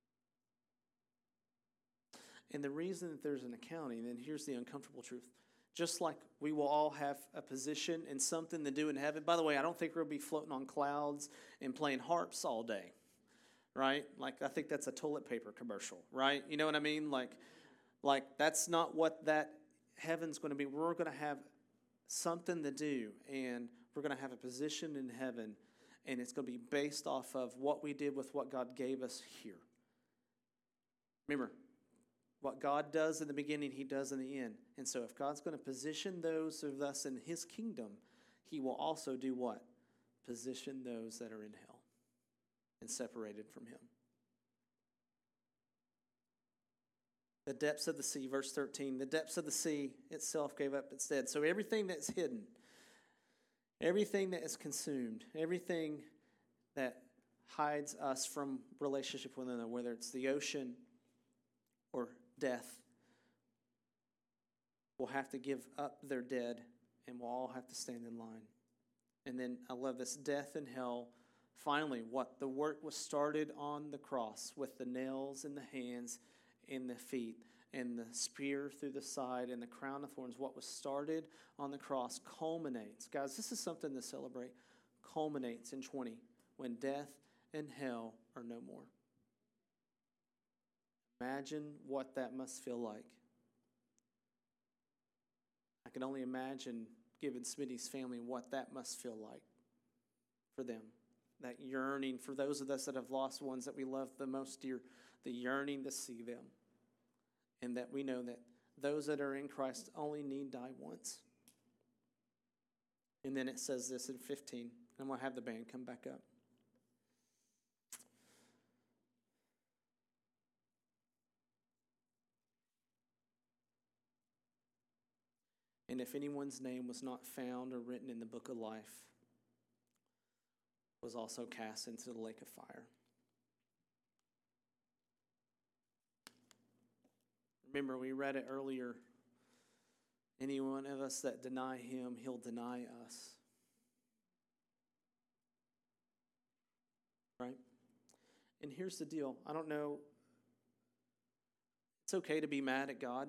Speaker 2: And the reason that there's an accounting, and here's the uncomfortable truth, Just like we will all have a position and something to do in heaven. By the way, I don't think we'll be floating on clouds and playing harps all day, right? Like, I think that's a toilet paper commercial, right? You know what I mean? Like that's not what that heaven's going to be. We're going to have something to do, and we're going to have a position in heaven, and it's going to be based off of what we did with what God gave us here. Remember, what God does in the beginning, he does in the end. And so if God's going to position those of us in his kingdom, he will also do what? Position those that are in hell and separated from him. The depths of the sea, verse 13, the depths of the sea itself gave up its dead. So everything that's hidden, everything that is consumed, everything that hides us from relationship with one another, whether it's the ocean or death, will have to give up their dead, and we'll all have to stand in line. And then I love this, death and hell. Finally, what the work was started on the cross with the nails in the hands and the feet and the spear through the side and the crown of thorns, what was started on the cross culminates. Guys, this is something to celebrate. Culminates in 20 when death and hell are no more. Imagine what that must feel like. I can only imagine giving Smitty's family what that must feel like for them. That yearning for those of us that have lost ones that we love the most dear, the yearning to see them. And that we know that those that are in Christ only need die once. And then it says this in 15. I'm going to have the band come back up. And if anyone's name was not found or written in the book of life, was also cast into the lake of fire. Remember, we read it earlier. Any one of us that deny him, he'll deny us. Right? And here's the deal. I don't know. It's okay to be mad at God.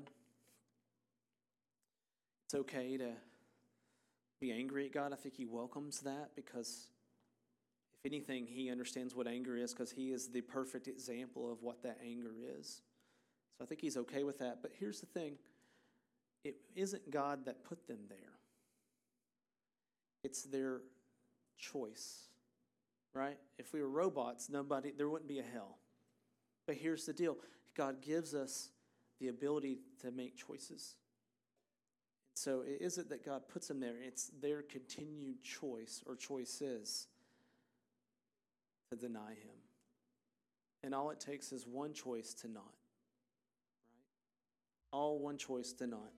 Speaker 2: It's okay to be angry at God. I think he welcomes that because, if anything, he understands what anger is because he is the perfect example of what that anger is. So I think he's okay with that. But here's the thing. It isn't God that put them there. It's their choice, right? If we were robots, there wouldn't be a hell. But here's the deal. God gives us the ability to make choices. So it isn't that God puts them there. It's their continued choice or choices to deny him. And all it takes is one choice to not. Right? All one choice to not.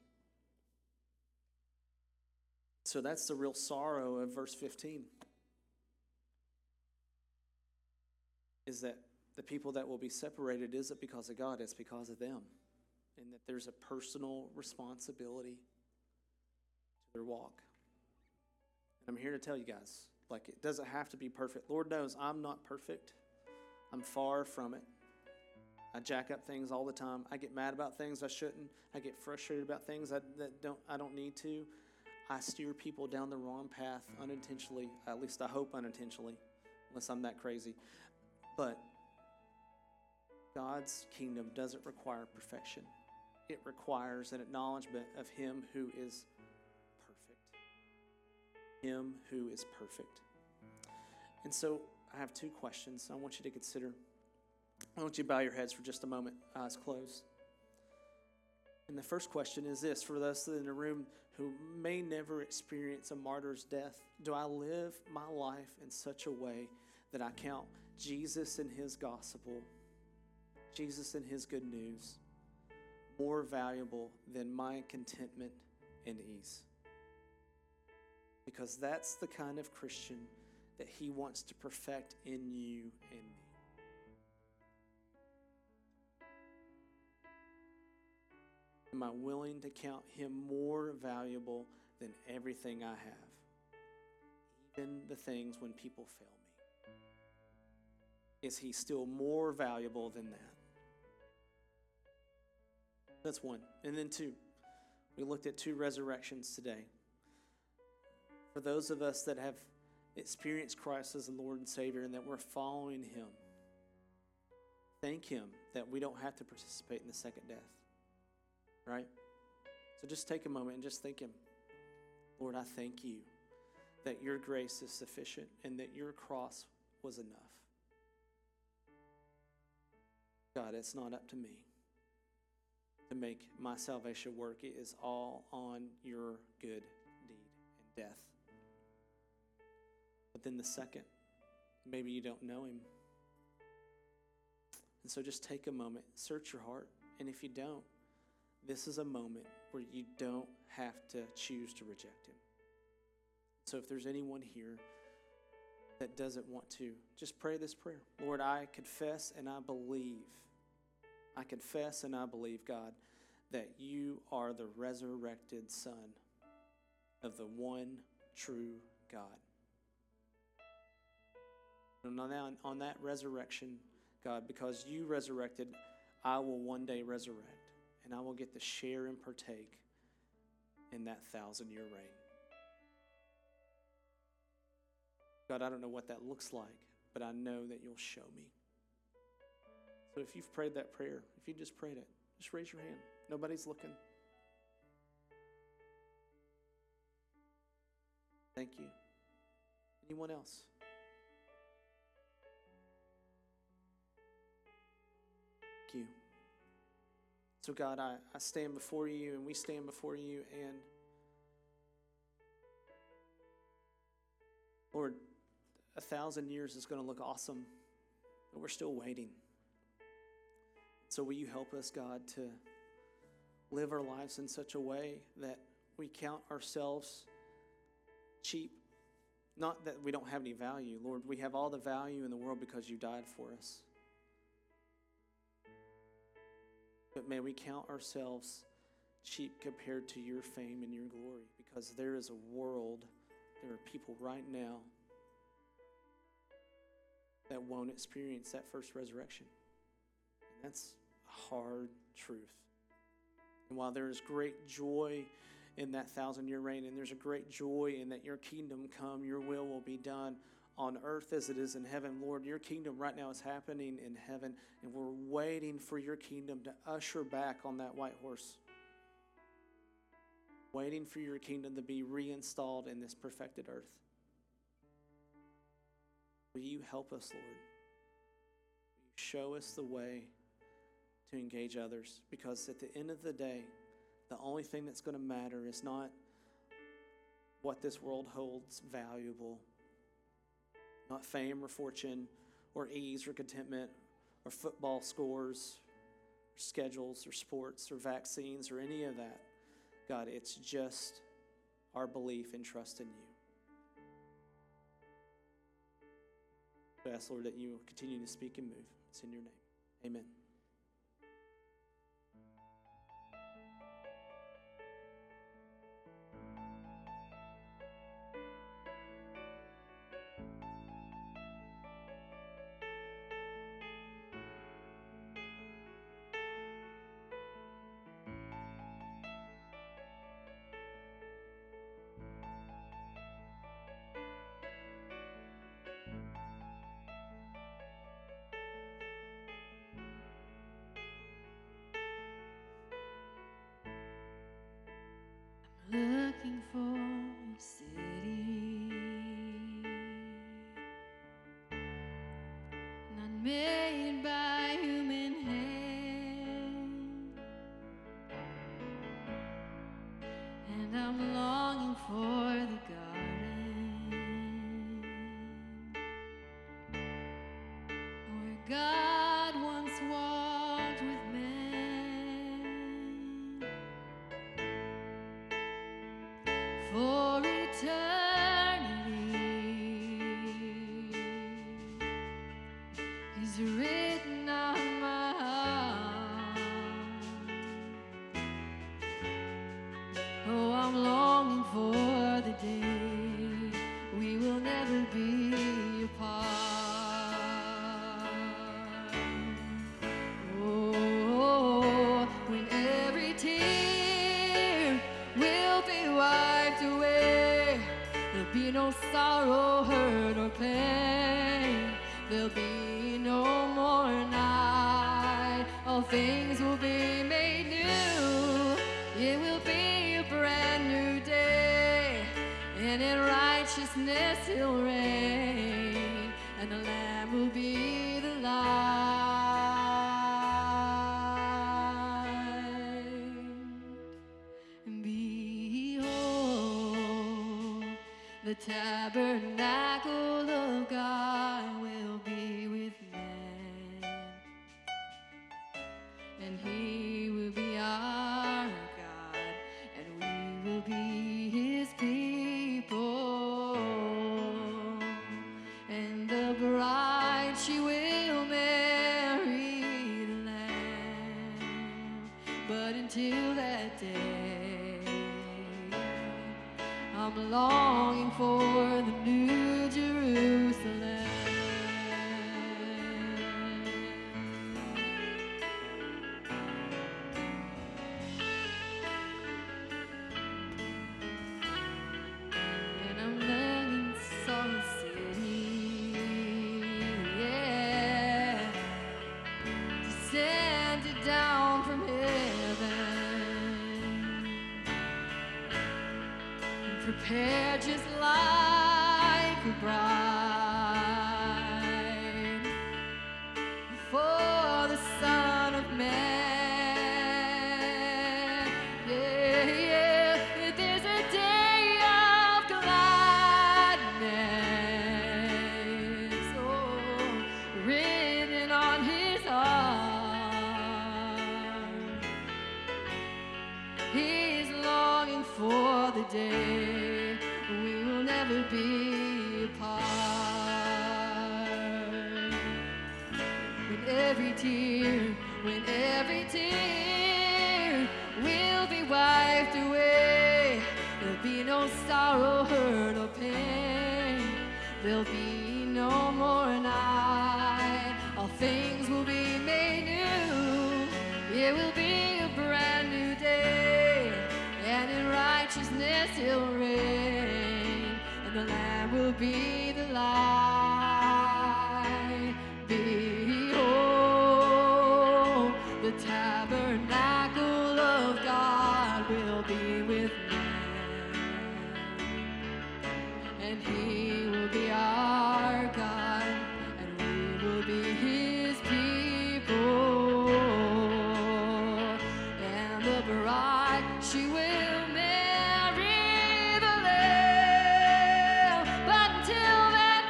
Speaker 2: So that's the real sorrow of verse 15. Is that the people that will be separated isn't because of God, it's because of them. And that there's a personal responsibility to their walk. And I'm here to tell you guys, like, it doesn't have to be perfect. Lord knows I'm not perfect. I'm far from it. I jack up things all the time. I get mad about things I shouldn't. I get frustrated about things I don't need to. I steer people down the wrong path unintentionally. At least I hope unintentionally, unless I'm that crazy. But God's kingdom doesn't require perfection. It requires an acknowledgement of him who is perfect. Him who is perfect. And so I have two questions I want you to consider. I want you to bow your heads for just a moment, eyes closed. And the first question is this, for those in the room who may never experience a martyr's death, do I live my life in such a way that I count Jesus and his gospel, Jesus and his good news, more valuable than my contentment and ease? Because that's the kind of Christian that he wants to perfect in you and me. Am I willing to count him more valuable than everything I have? Even the things when people fail me. Is he still more valuable than that? That's one. And then two, We looked at 2 resurrections today. For those of us that have experienced Christ as the Lord and Savior and that we're following Him, thank Him that we don't have to participate in the second death. Right? So just take a moment and just thank Him. Lord, I thank you that your grace is sufficient and that your cross was enough. God, it's not up to me to make my salvation work. It is all on your good deed and death. But then the second, maybe you don't know Him. And so just take a moment, search your heart, and if you don't, this is a moment where you don't have to choose to reject Him. So if there's anyone here that doesn't want to, just pray this prayer. Lord, I confess and I believe. I confess and I believe, God, that you are the resurrected Son of the one true God. And on that resurrection, God, because you resurrected, I will one day resurrect, and I will get to share and partake in that 1,000-year reign. God, I don't know what that looks like, but I know that you'll show me. So if you've prayed that prayer, if you just prayed it, just raise your hand. Nobody's looking. Thank you. Anyone else? Thank you. So God, I stand before you, and we stand before you, and Lord, 1,000 years is going to look awesome, but we're still waiting. So will you help us, God, to live our lives in such a way that we count ourselves cheap? Not that we don't have any value. Lord, we have all the value in the world because you died for us. But may we count ourselves cheap compared to your fame and your glory, because there is a world, there are people right now that won't experience that first resurrection. And that's a hard truth. And while there is great joy in that 1,000-year reign, and there's a great joy in that your kingdom come, your will be done on earth as it is in heaven. Lord, your kingdom right now is happening in heaven, and we're waiting for your kingdom to usher back on that white horse. Waiting for your kingdom to be reinstalled in this perfected earth. Will you help us, Lord? Will you show us the way to engage others? Because at the end of the day, the only thing that's going to matter is not what this world holds valuable, not fame or fortune or ease or contentment or football scores or schedules or sports or vaccines or any of that. God, it's just our belief and trust in you. I ask, Lord, that you will continue to speak and move. It's in your name. Amen.
Speaker 1: Looking for a city not made by human hand, and I'm longing for the garden where God once walked with man. For eternity is written on my heart. Oh, I'm longing for the day we will never be apart. Oh, when every tear things will be made new. It will be a brand new day, and in righteousness he'll reign, and the Lamb will be the light. And behold, the tabernacle of God will be with men, and he will be our God, and we will be his people. And the bride, she will marry the Lamb. But until that day, I'm longing for the new Jerusalem. And I'm longing for a city, yeah, descended down from heaven, and prepared just like a bride for the Son of Man. Yeah, yeah, there's a day of gladness, oh, written on his heart. He's longing for the day we will never be apart. When every tear will be wiped away, there'll be no sorrow, hurt, or pain. There'll be no more night. All things will be made new. It will be a brand new day, and in righteousness he'll reign, and the Lamb will be the light. Behold, the tabernacle of God will be with men, and he will be our God, and we will be his people. And the bride, she will marry the Lamb. But until that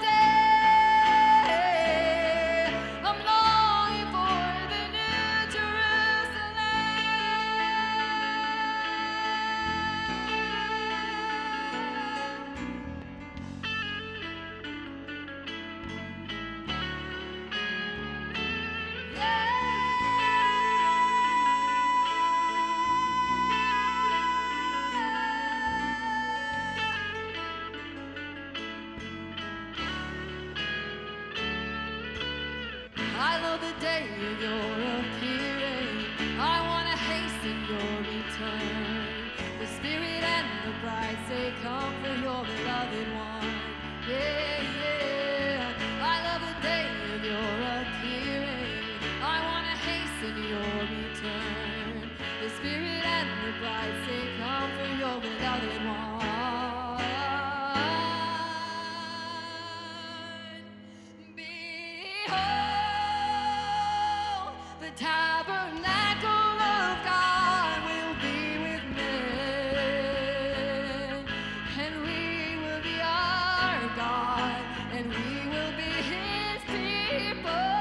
Speaker 1: day, I'm longing for the new Jerusalem. I love the day of your appearing. I want to hasten your return. The Spirit and the bride say, come for your beloved one. Yeah, yeah. I love the day of your appearing. I want to hasten your return. The Spirit and the bride say, come for your beloved one. Behold, the tabernacle of God will be with men, and we will be our God, and we will be his people.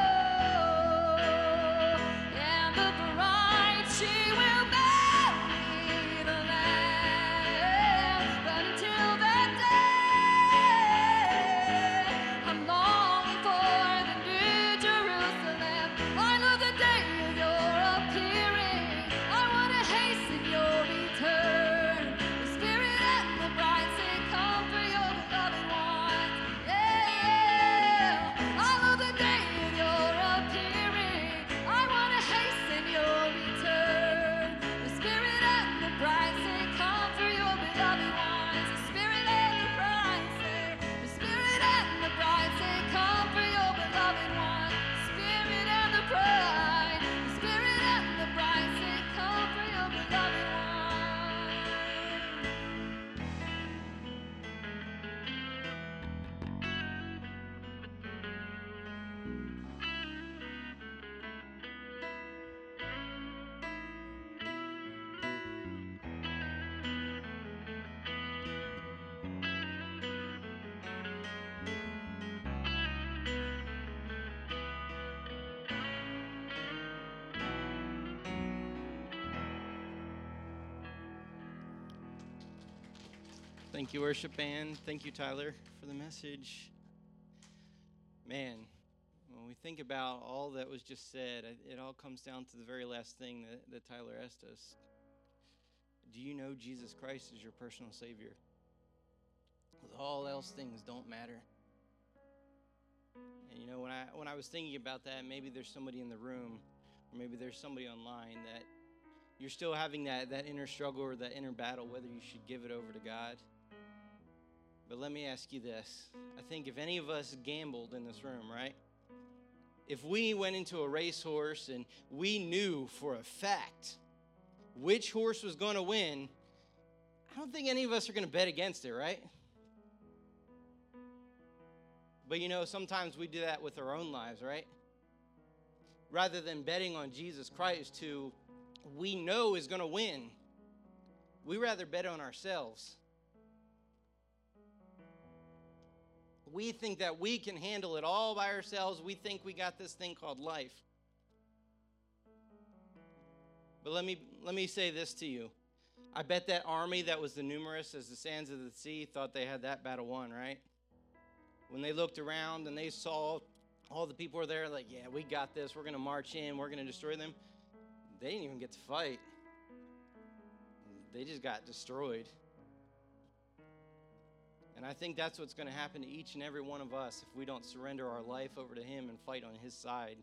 Speaker 1: And the bride, she will marry the Lamb.
Speaker 3: Thank you, worship band. Thank you, Tyler, for the message. Man, when we think about all that was just said, it all comes down to the very last thing that Tyler asked us. Do you know Jesus Christ as your personal Savior? With all else things don't matter. And you know, when I was thinking about that, maybe there's somebody in the room, or maybe there's somebody online that you're still having that inner struggle or that inner battle, whether you should give it over to God. But let me ask you this. I think if any of us gambled in this room, right? If we went into a racehorse and we knew for a fact which horse was going to win, I don't think any of us are going to bet against it, right? But you know, sometimes we do that with our own lives, right? Rather than betting on Jesus Christ, who we know is going to win, we rather bet on ourselves. We think that we can handle it all by ourselves. We think we got this thing called life. But let me say this to you. I bet that army that was the numerous as the sands of the sea thought they had that battle won, right? When they looked around and they saw all the people were there, like, yeah, we got this. We're going to march in. We're going to destroy them. They didn't even get to fight. They just got destroyed. And I think that's what's going to happen to each and every one of us if we don't surrender our life over to Him and fight on His side.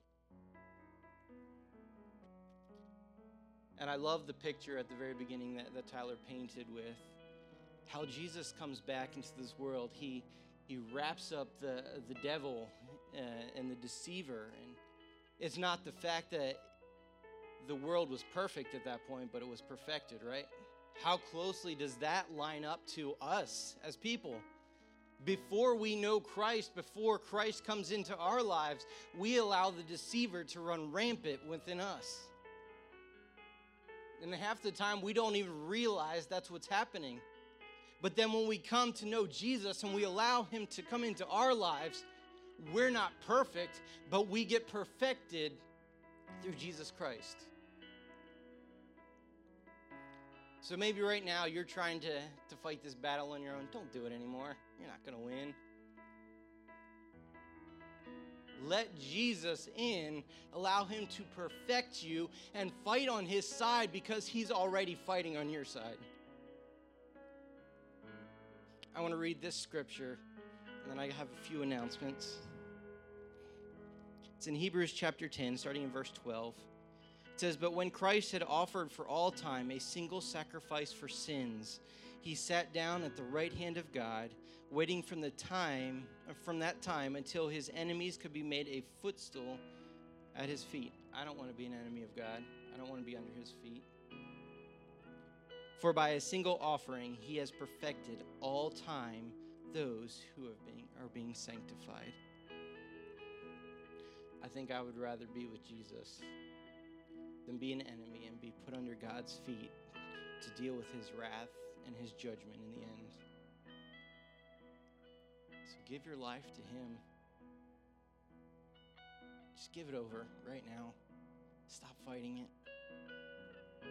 Speaker 3: And I love the picture at the very beginning that Tyler painted with how Jesus comes back into this world. He wraps up the devil and the deceiver. And it's not the fact that the world was perfect at that point, but it was perfected, right? How closely does that line up to us as people? Before we know Christ, before Christ comes into our lives, we allow the deceiver to run rampant within us. And half the time, we don't even realize that's what's happening. But then when we come to know Jesus and we allow Him to come into our lives, we're not perfect, but we get perfected through Jesus Christ. So maybe right now you're trying to fight this battle on your own. Don't do it anymore. You're not going to win. Let Jesus in, allow Him to perfect you and fight on His side because He's already fighting on your side. I want to read this scripture, and then I have a few announcements. It's in Hebrews chapter 10, starting in verse 12. It says, "But when Christ had offered for all time a single sacrifice for sins, He sat down at the right hand of God, waiting from that time until His enemies could be made a footstool at His feet." I don't want to be an enemy of God. I don't want to be under His feet. "For by a single offering He has perfected all time those who are being sanctified." I think I would rather be with Jesus than be an enemy and be put under God's feet to deal with His wrath and His judgment in the end. So give your life to Him. Just give it over right now. Stop fighting it.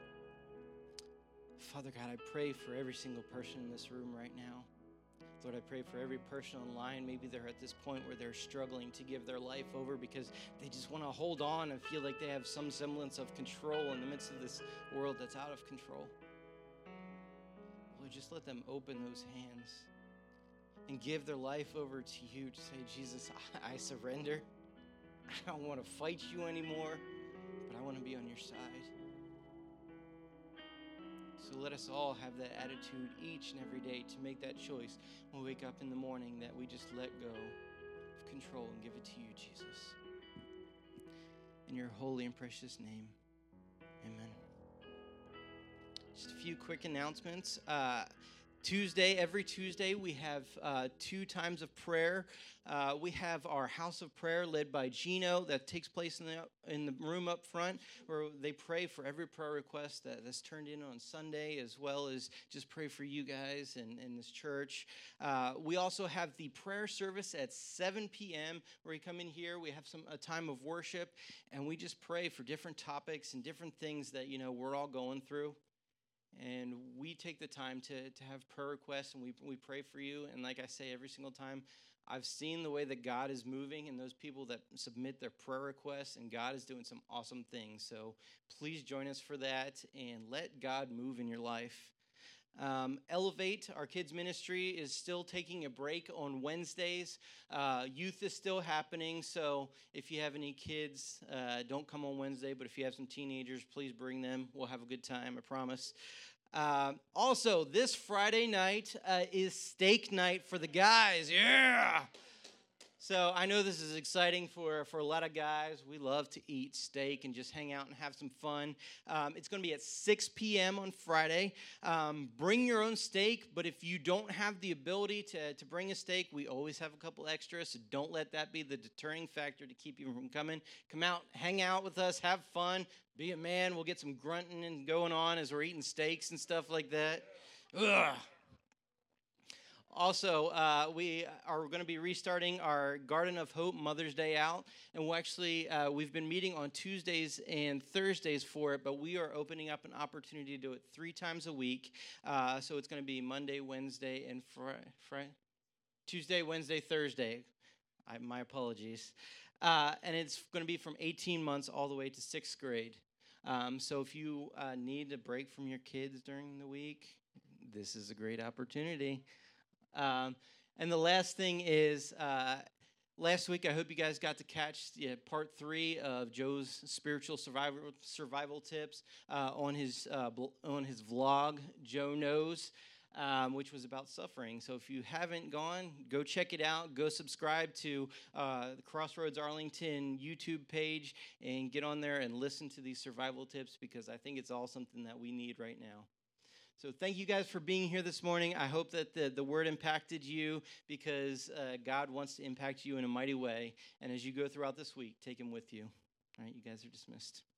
Speaker 3: Father God, I pray for every single person in this room right now. Lord, I pray for every person online. Maybe they're at this point where they're struggling to give their life over because they just want to hold on and feel like they have some semblance of control in the midst of this world that's out of control. Lord, just let them open those hands and give their life over to You to say, Jesus, I surrender. I don't want to fight You anymore, but I want to be on Your side. So let us all have that attitude each and every day to make that choice when we wake up in the morning, that we just let go of control and give it to You, Jesus. In Your holy and precious name, amen. Just a few quick announcements. Every Tuesday, we have 2 times of prayer. We have our house of prayer led by Gino that takes place in the room up front, where they pray for every prayer request that's turned in on Sunday, as well as just pray for you guys and this church. We also have the prayer service at 7 p.m. where we come in here. We have a time of worship, and we just pray for different topics and different things that we're all going through. And we take the time to have prayer requests, and we pray for you. And like I say every single time, I've seen the way that God is moving and those people that submit their prayer requests, and God is doing some awesome things. So please join us for that and let God move in your life. Elevate, our kids ministry, is still taking a break on Wednesdays. Youth is still happening, so if you have any kids, don't come on Wednesday, but if you have some teenagers, please bring them. We'll have a good time, I promise. Also, this Friday night is steak night for the guys. Yeah! So I know this is exciting for a lot of guys. We love to eat steak and just hang out and have some fun. It's going to be at 6 p.m. on Friday. Bring your own steak, but if you don't have the ability to bring a steak, we always have a couple extras, so don't let that be the deterring factor to keep you from coming. Come out, hang out with us, have fun, be a man. We'll get some grunting and going on as we're eating steaks and stuff like that. Ugh. Also, we are going to be restarting our Garden of Hope Mother's Day Out, and we've been meeting on Tuesdays and Thursdays for it, but we are opening up an opportunity to do it 3 times a week. So it's going to be Monday, Wednesday, and Friday, Tuesday, Wednesday, Thursday. My apologies. And it's going to be from 18 months all the way to 6th grade. So if you need a break from your kids during the week, this is a great opportunity. And the last thing is, last week I hope you guys got to catch part 3 of Joe's spiritual survival tips on his vlog, Joe Knows, which was about suffering. So if you haven't gone, go check it out. Go subscribe to the Crossroads Arlington YouTube page and get on there and listen to these survival tips, because I think it's all something that we need right now. So thank you guys for being here this morning. I hope that the word impacted you, because God wants to impact you in a mighty way. And as you go throughout this week, take him with you. All right, you guys are dismissed.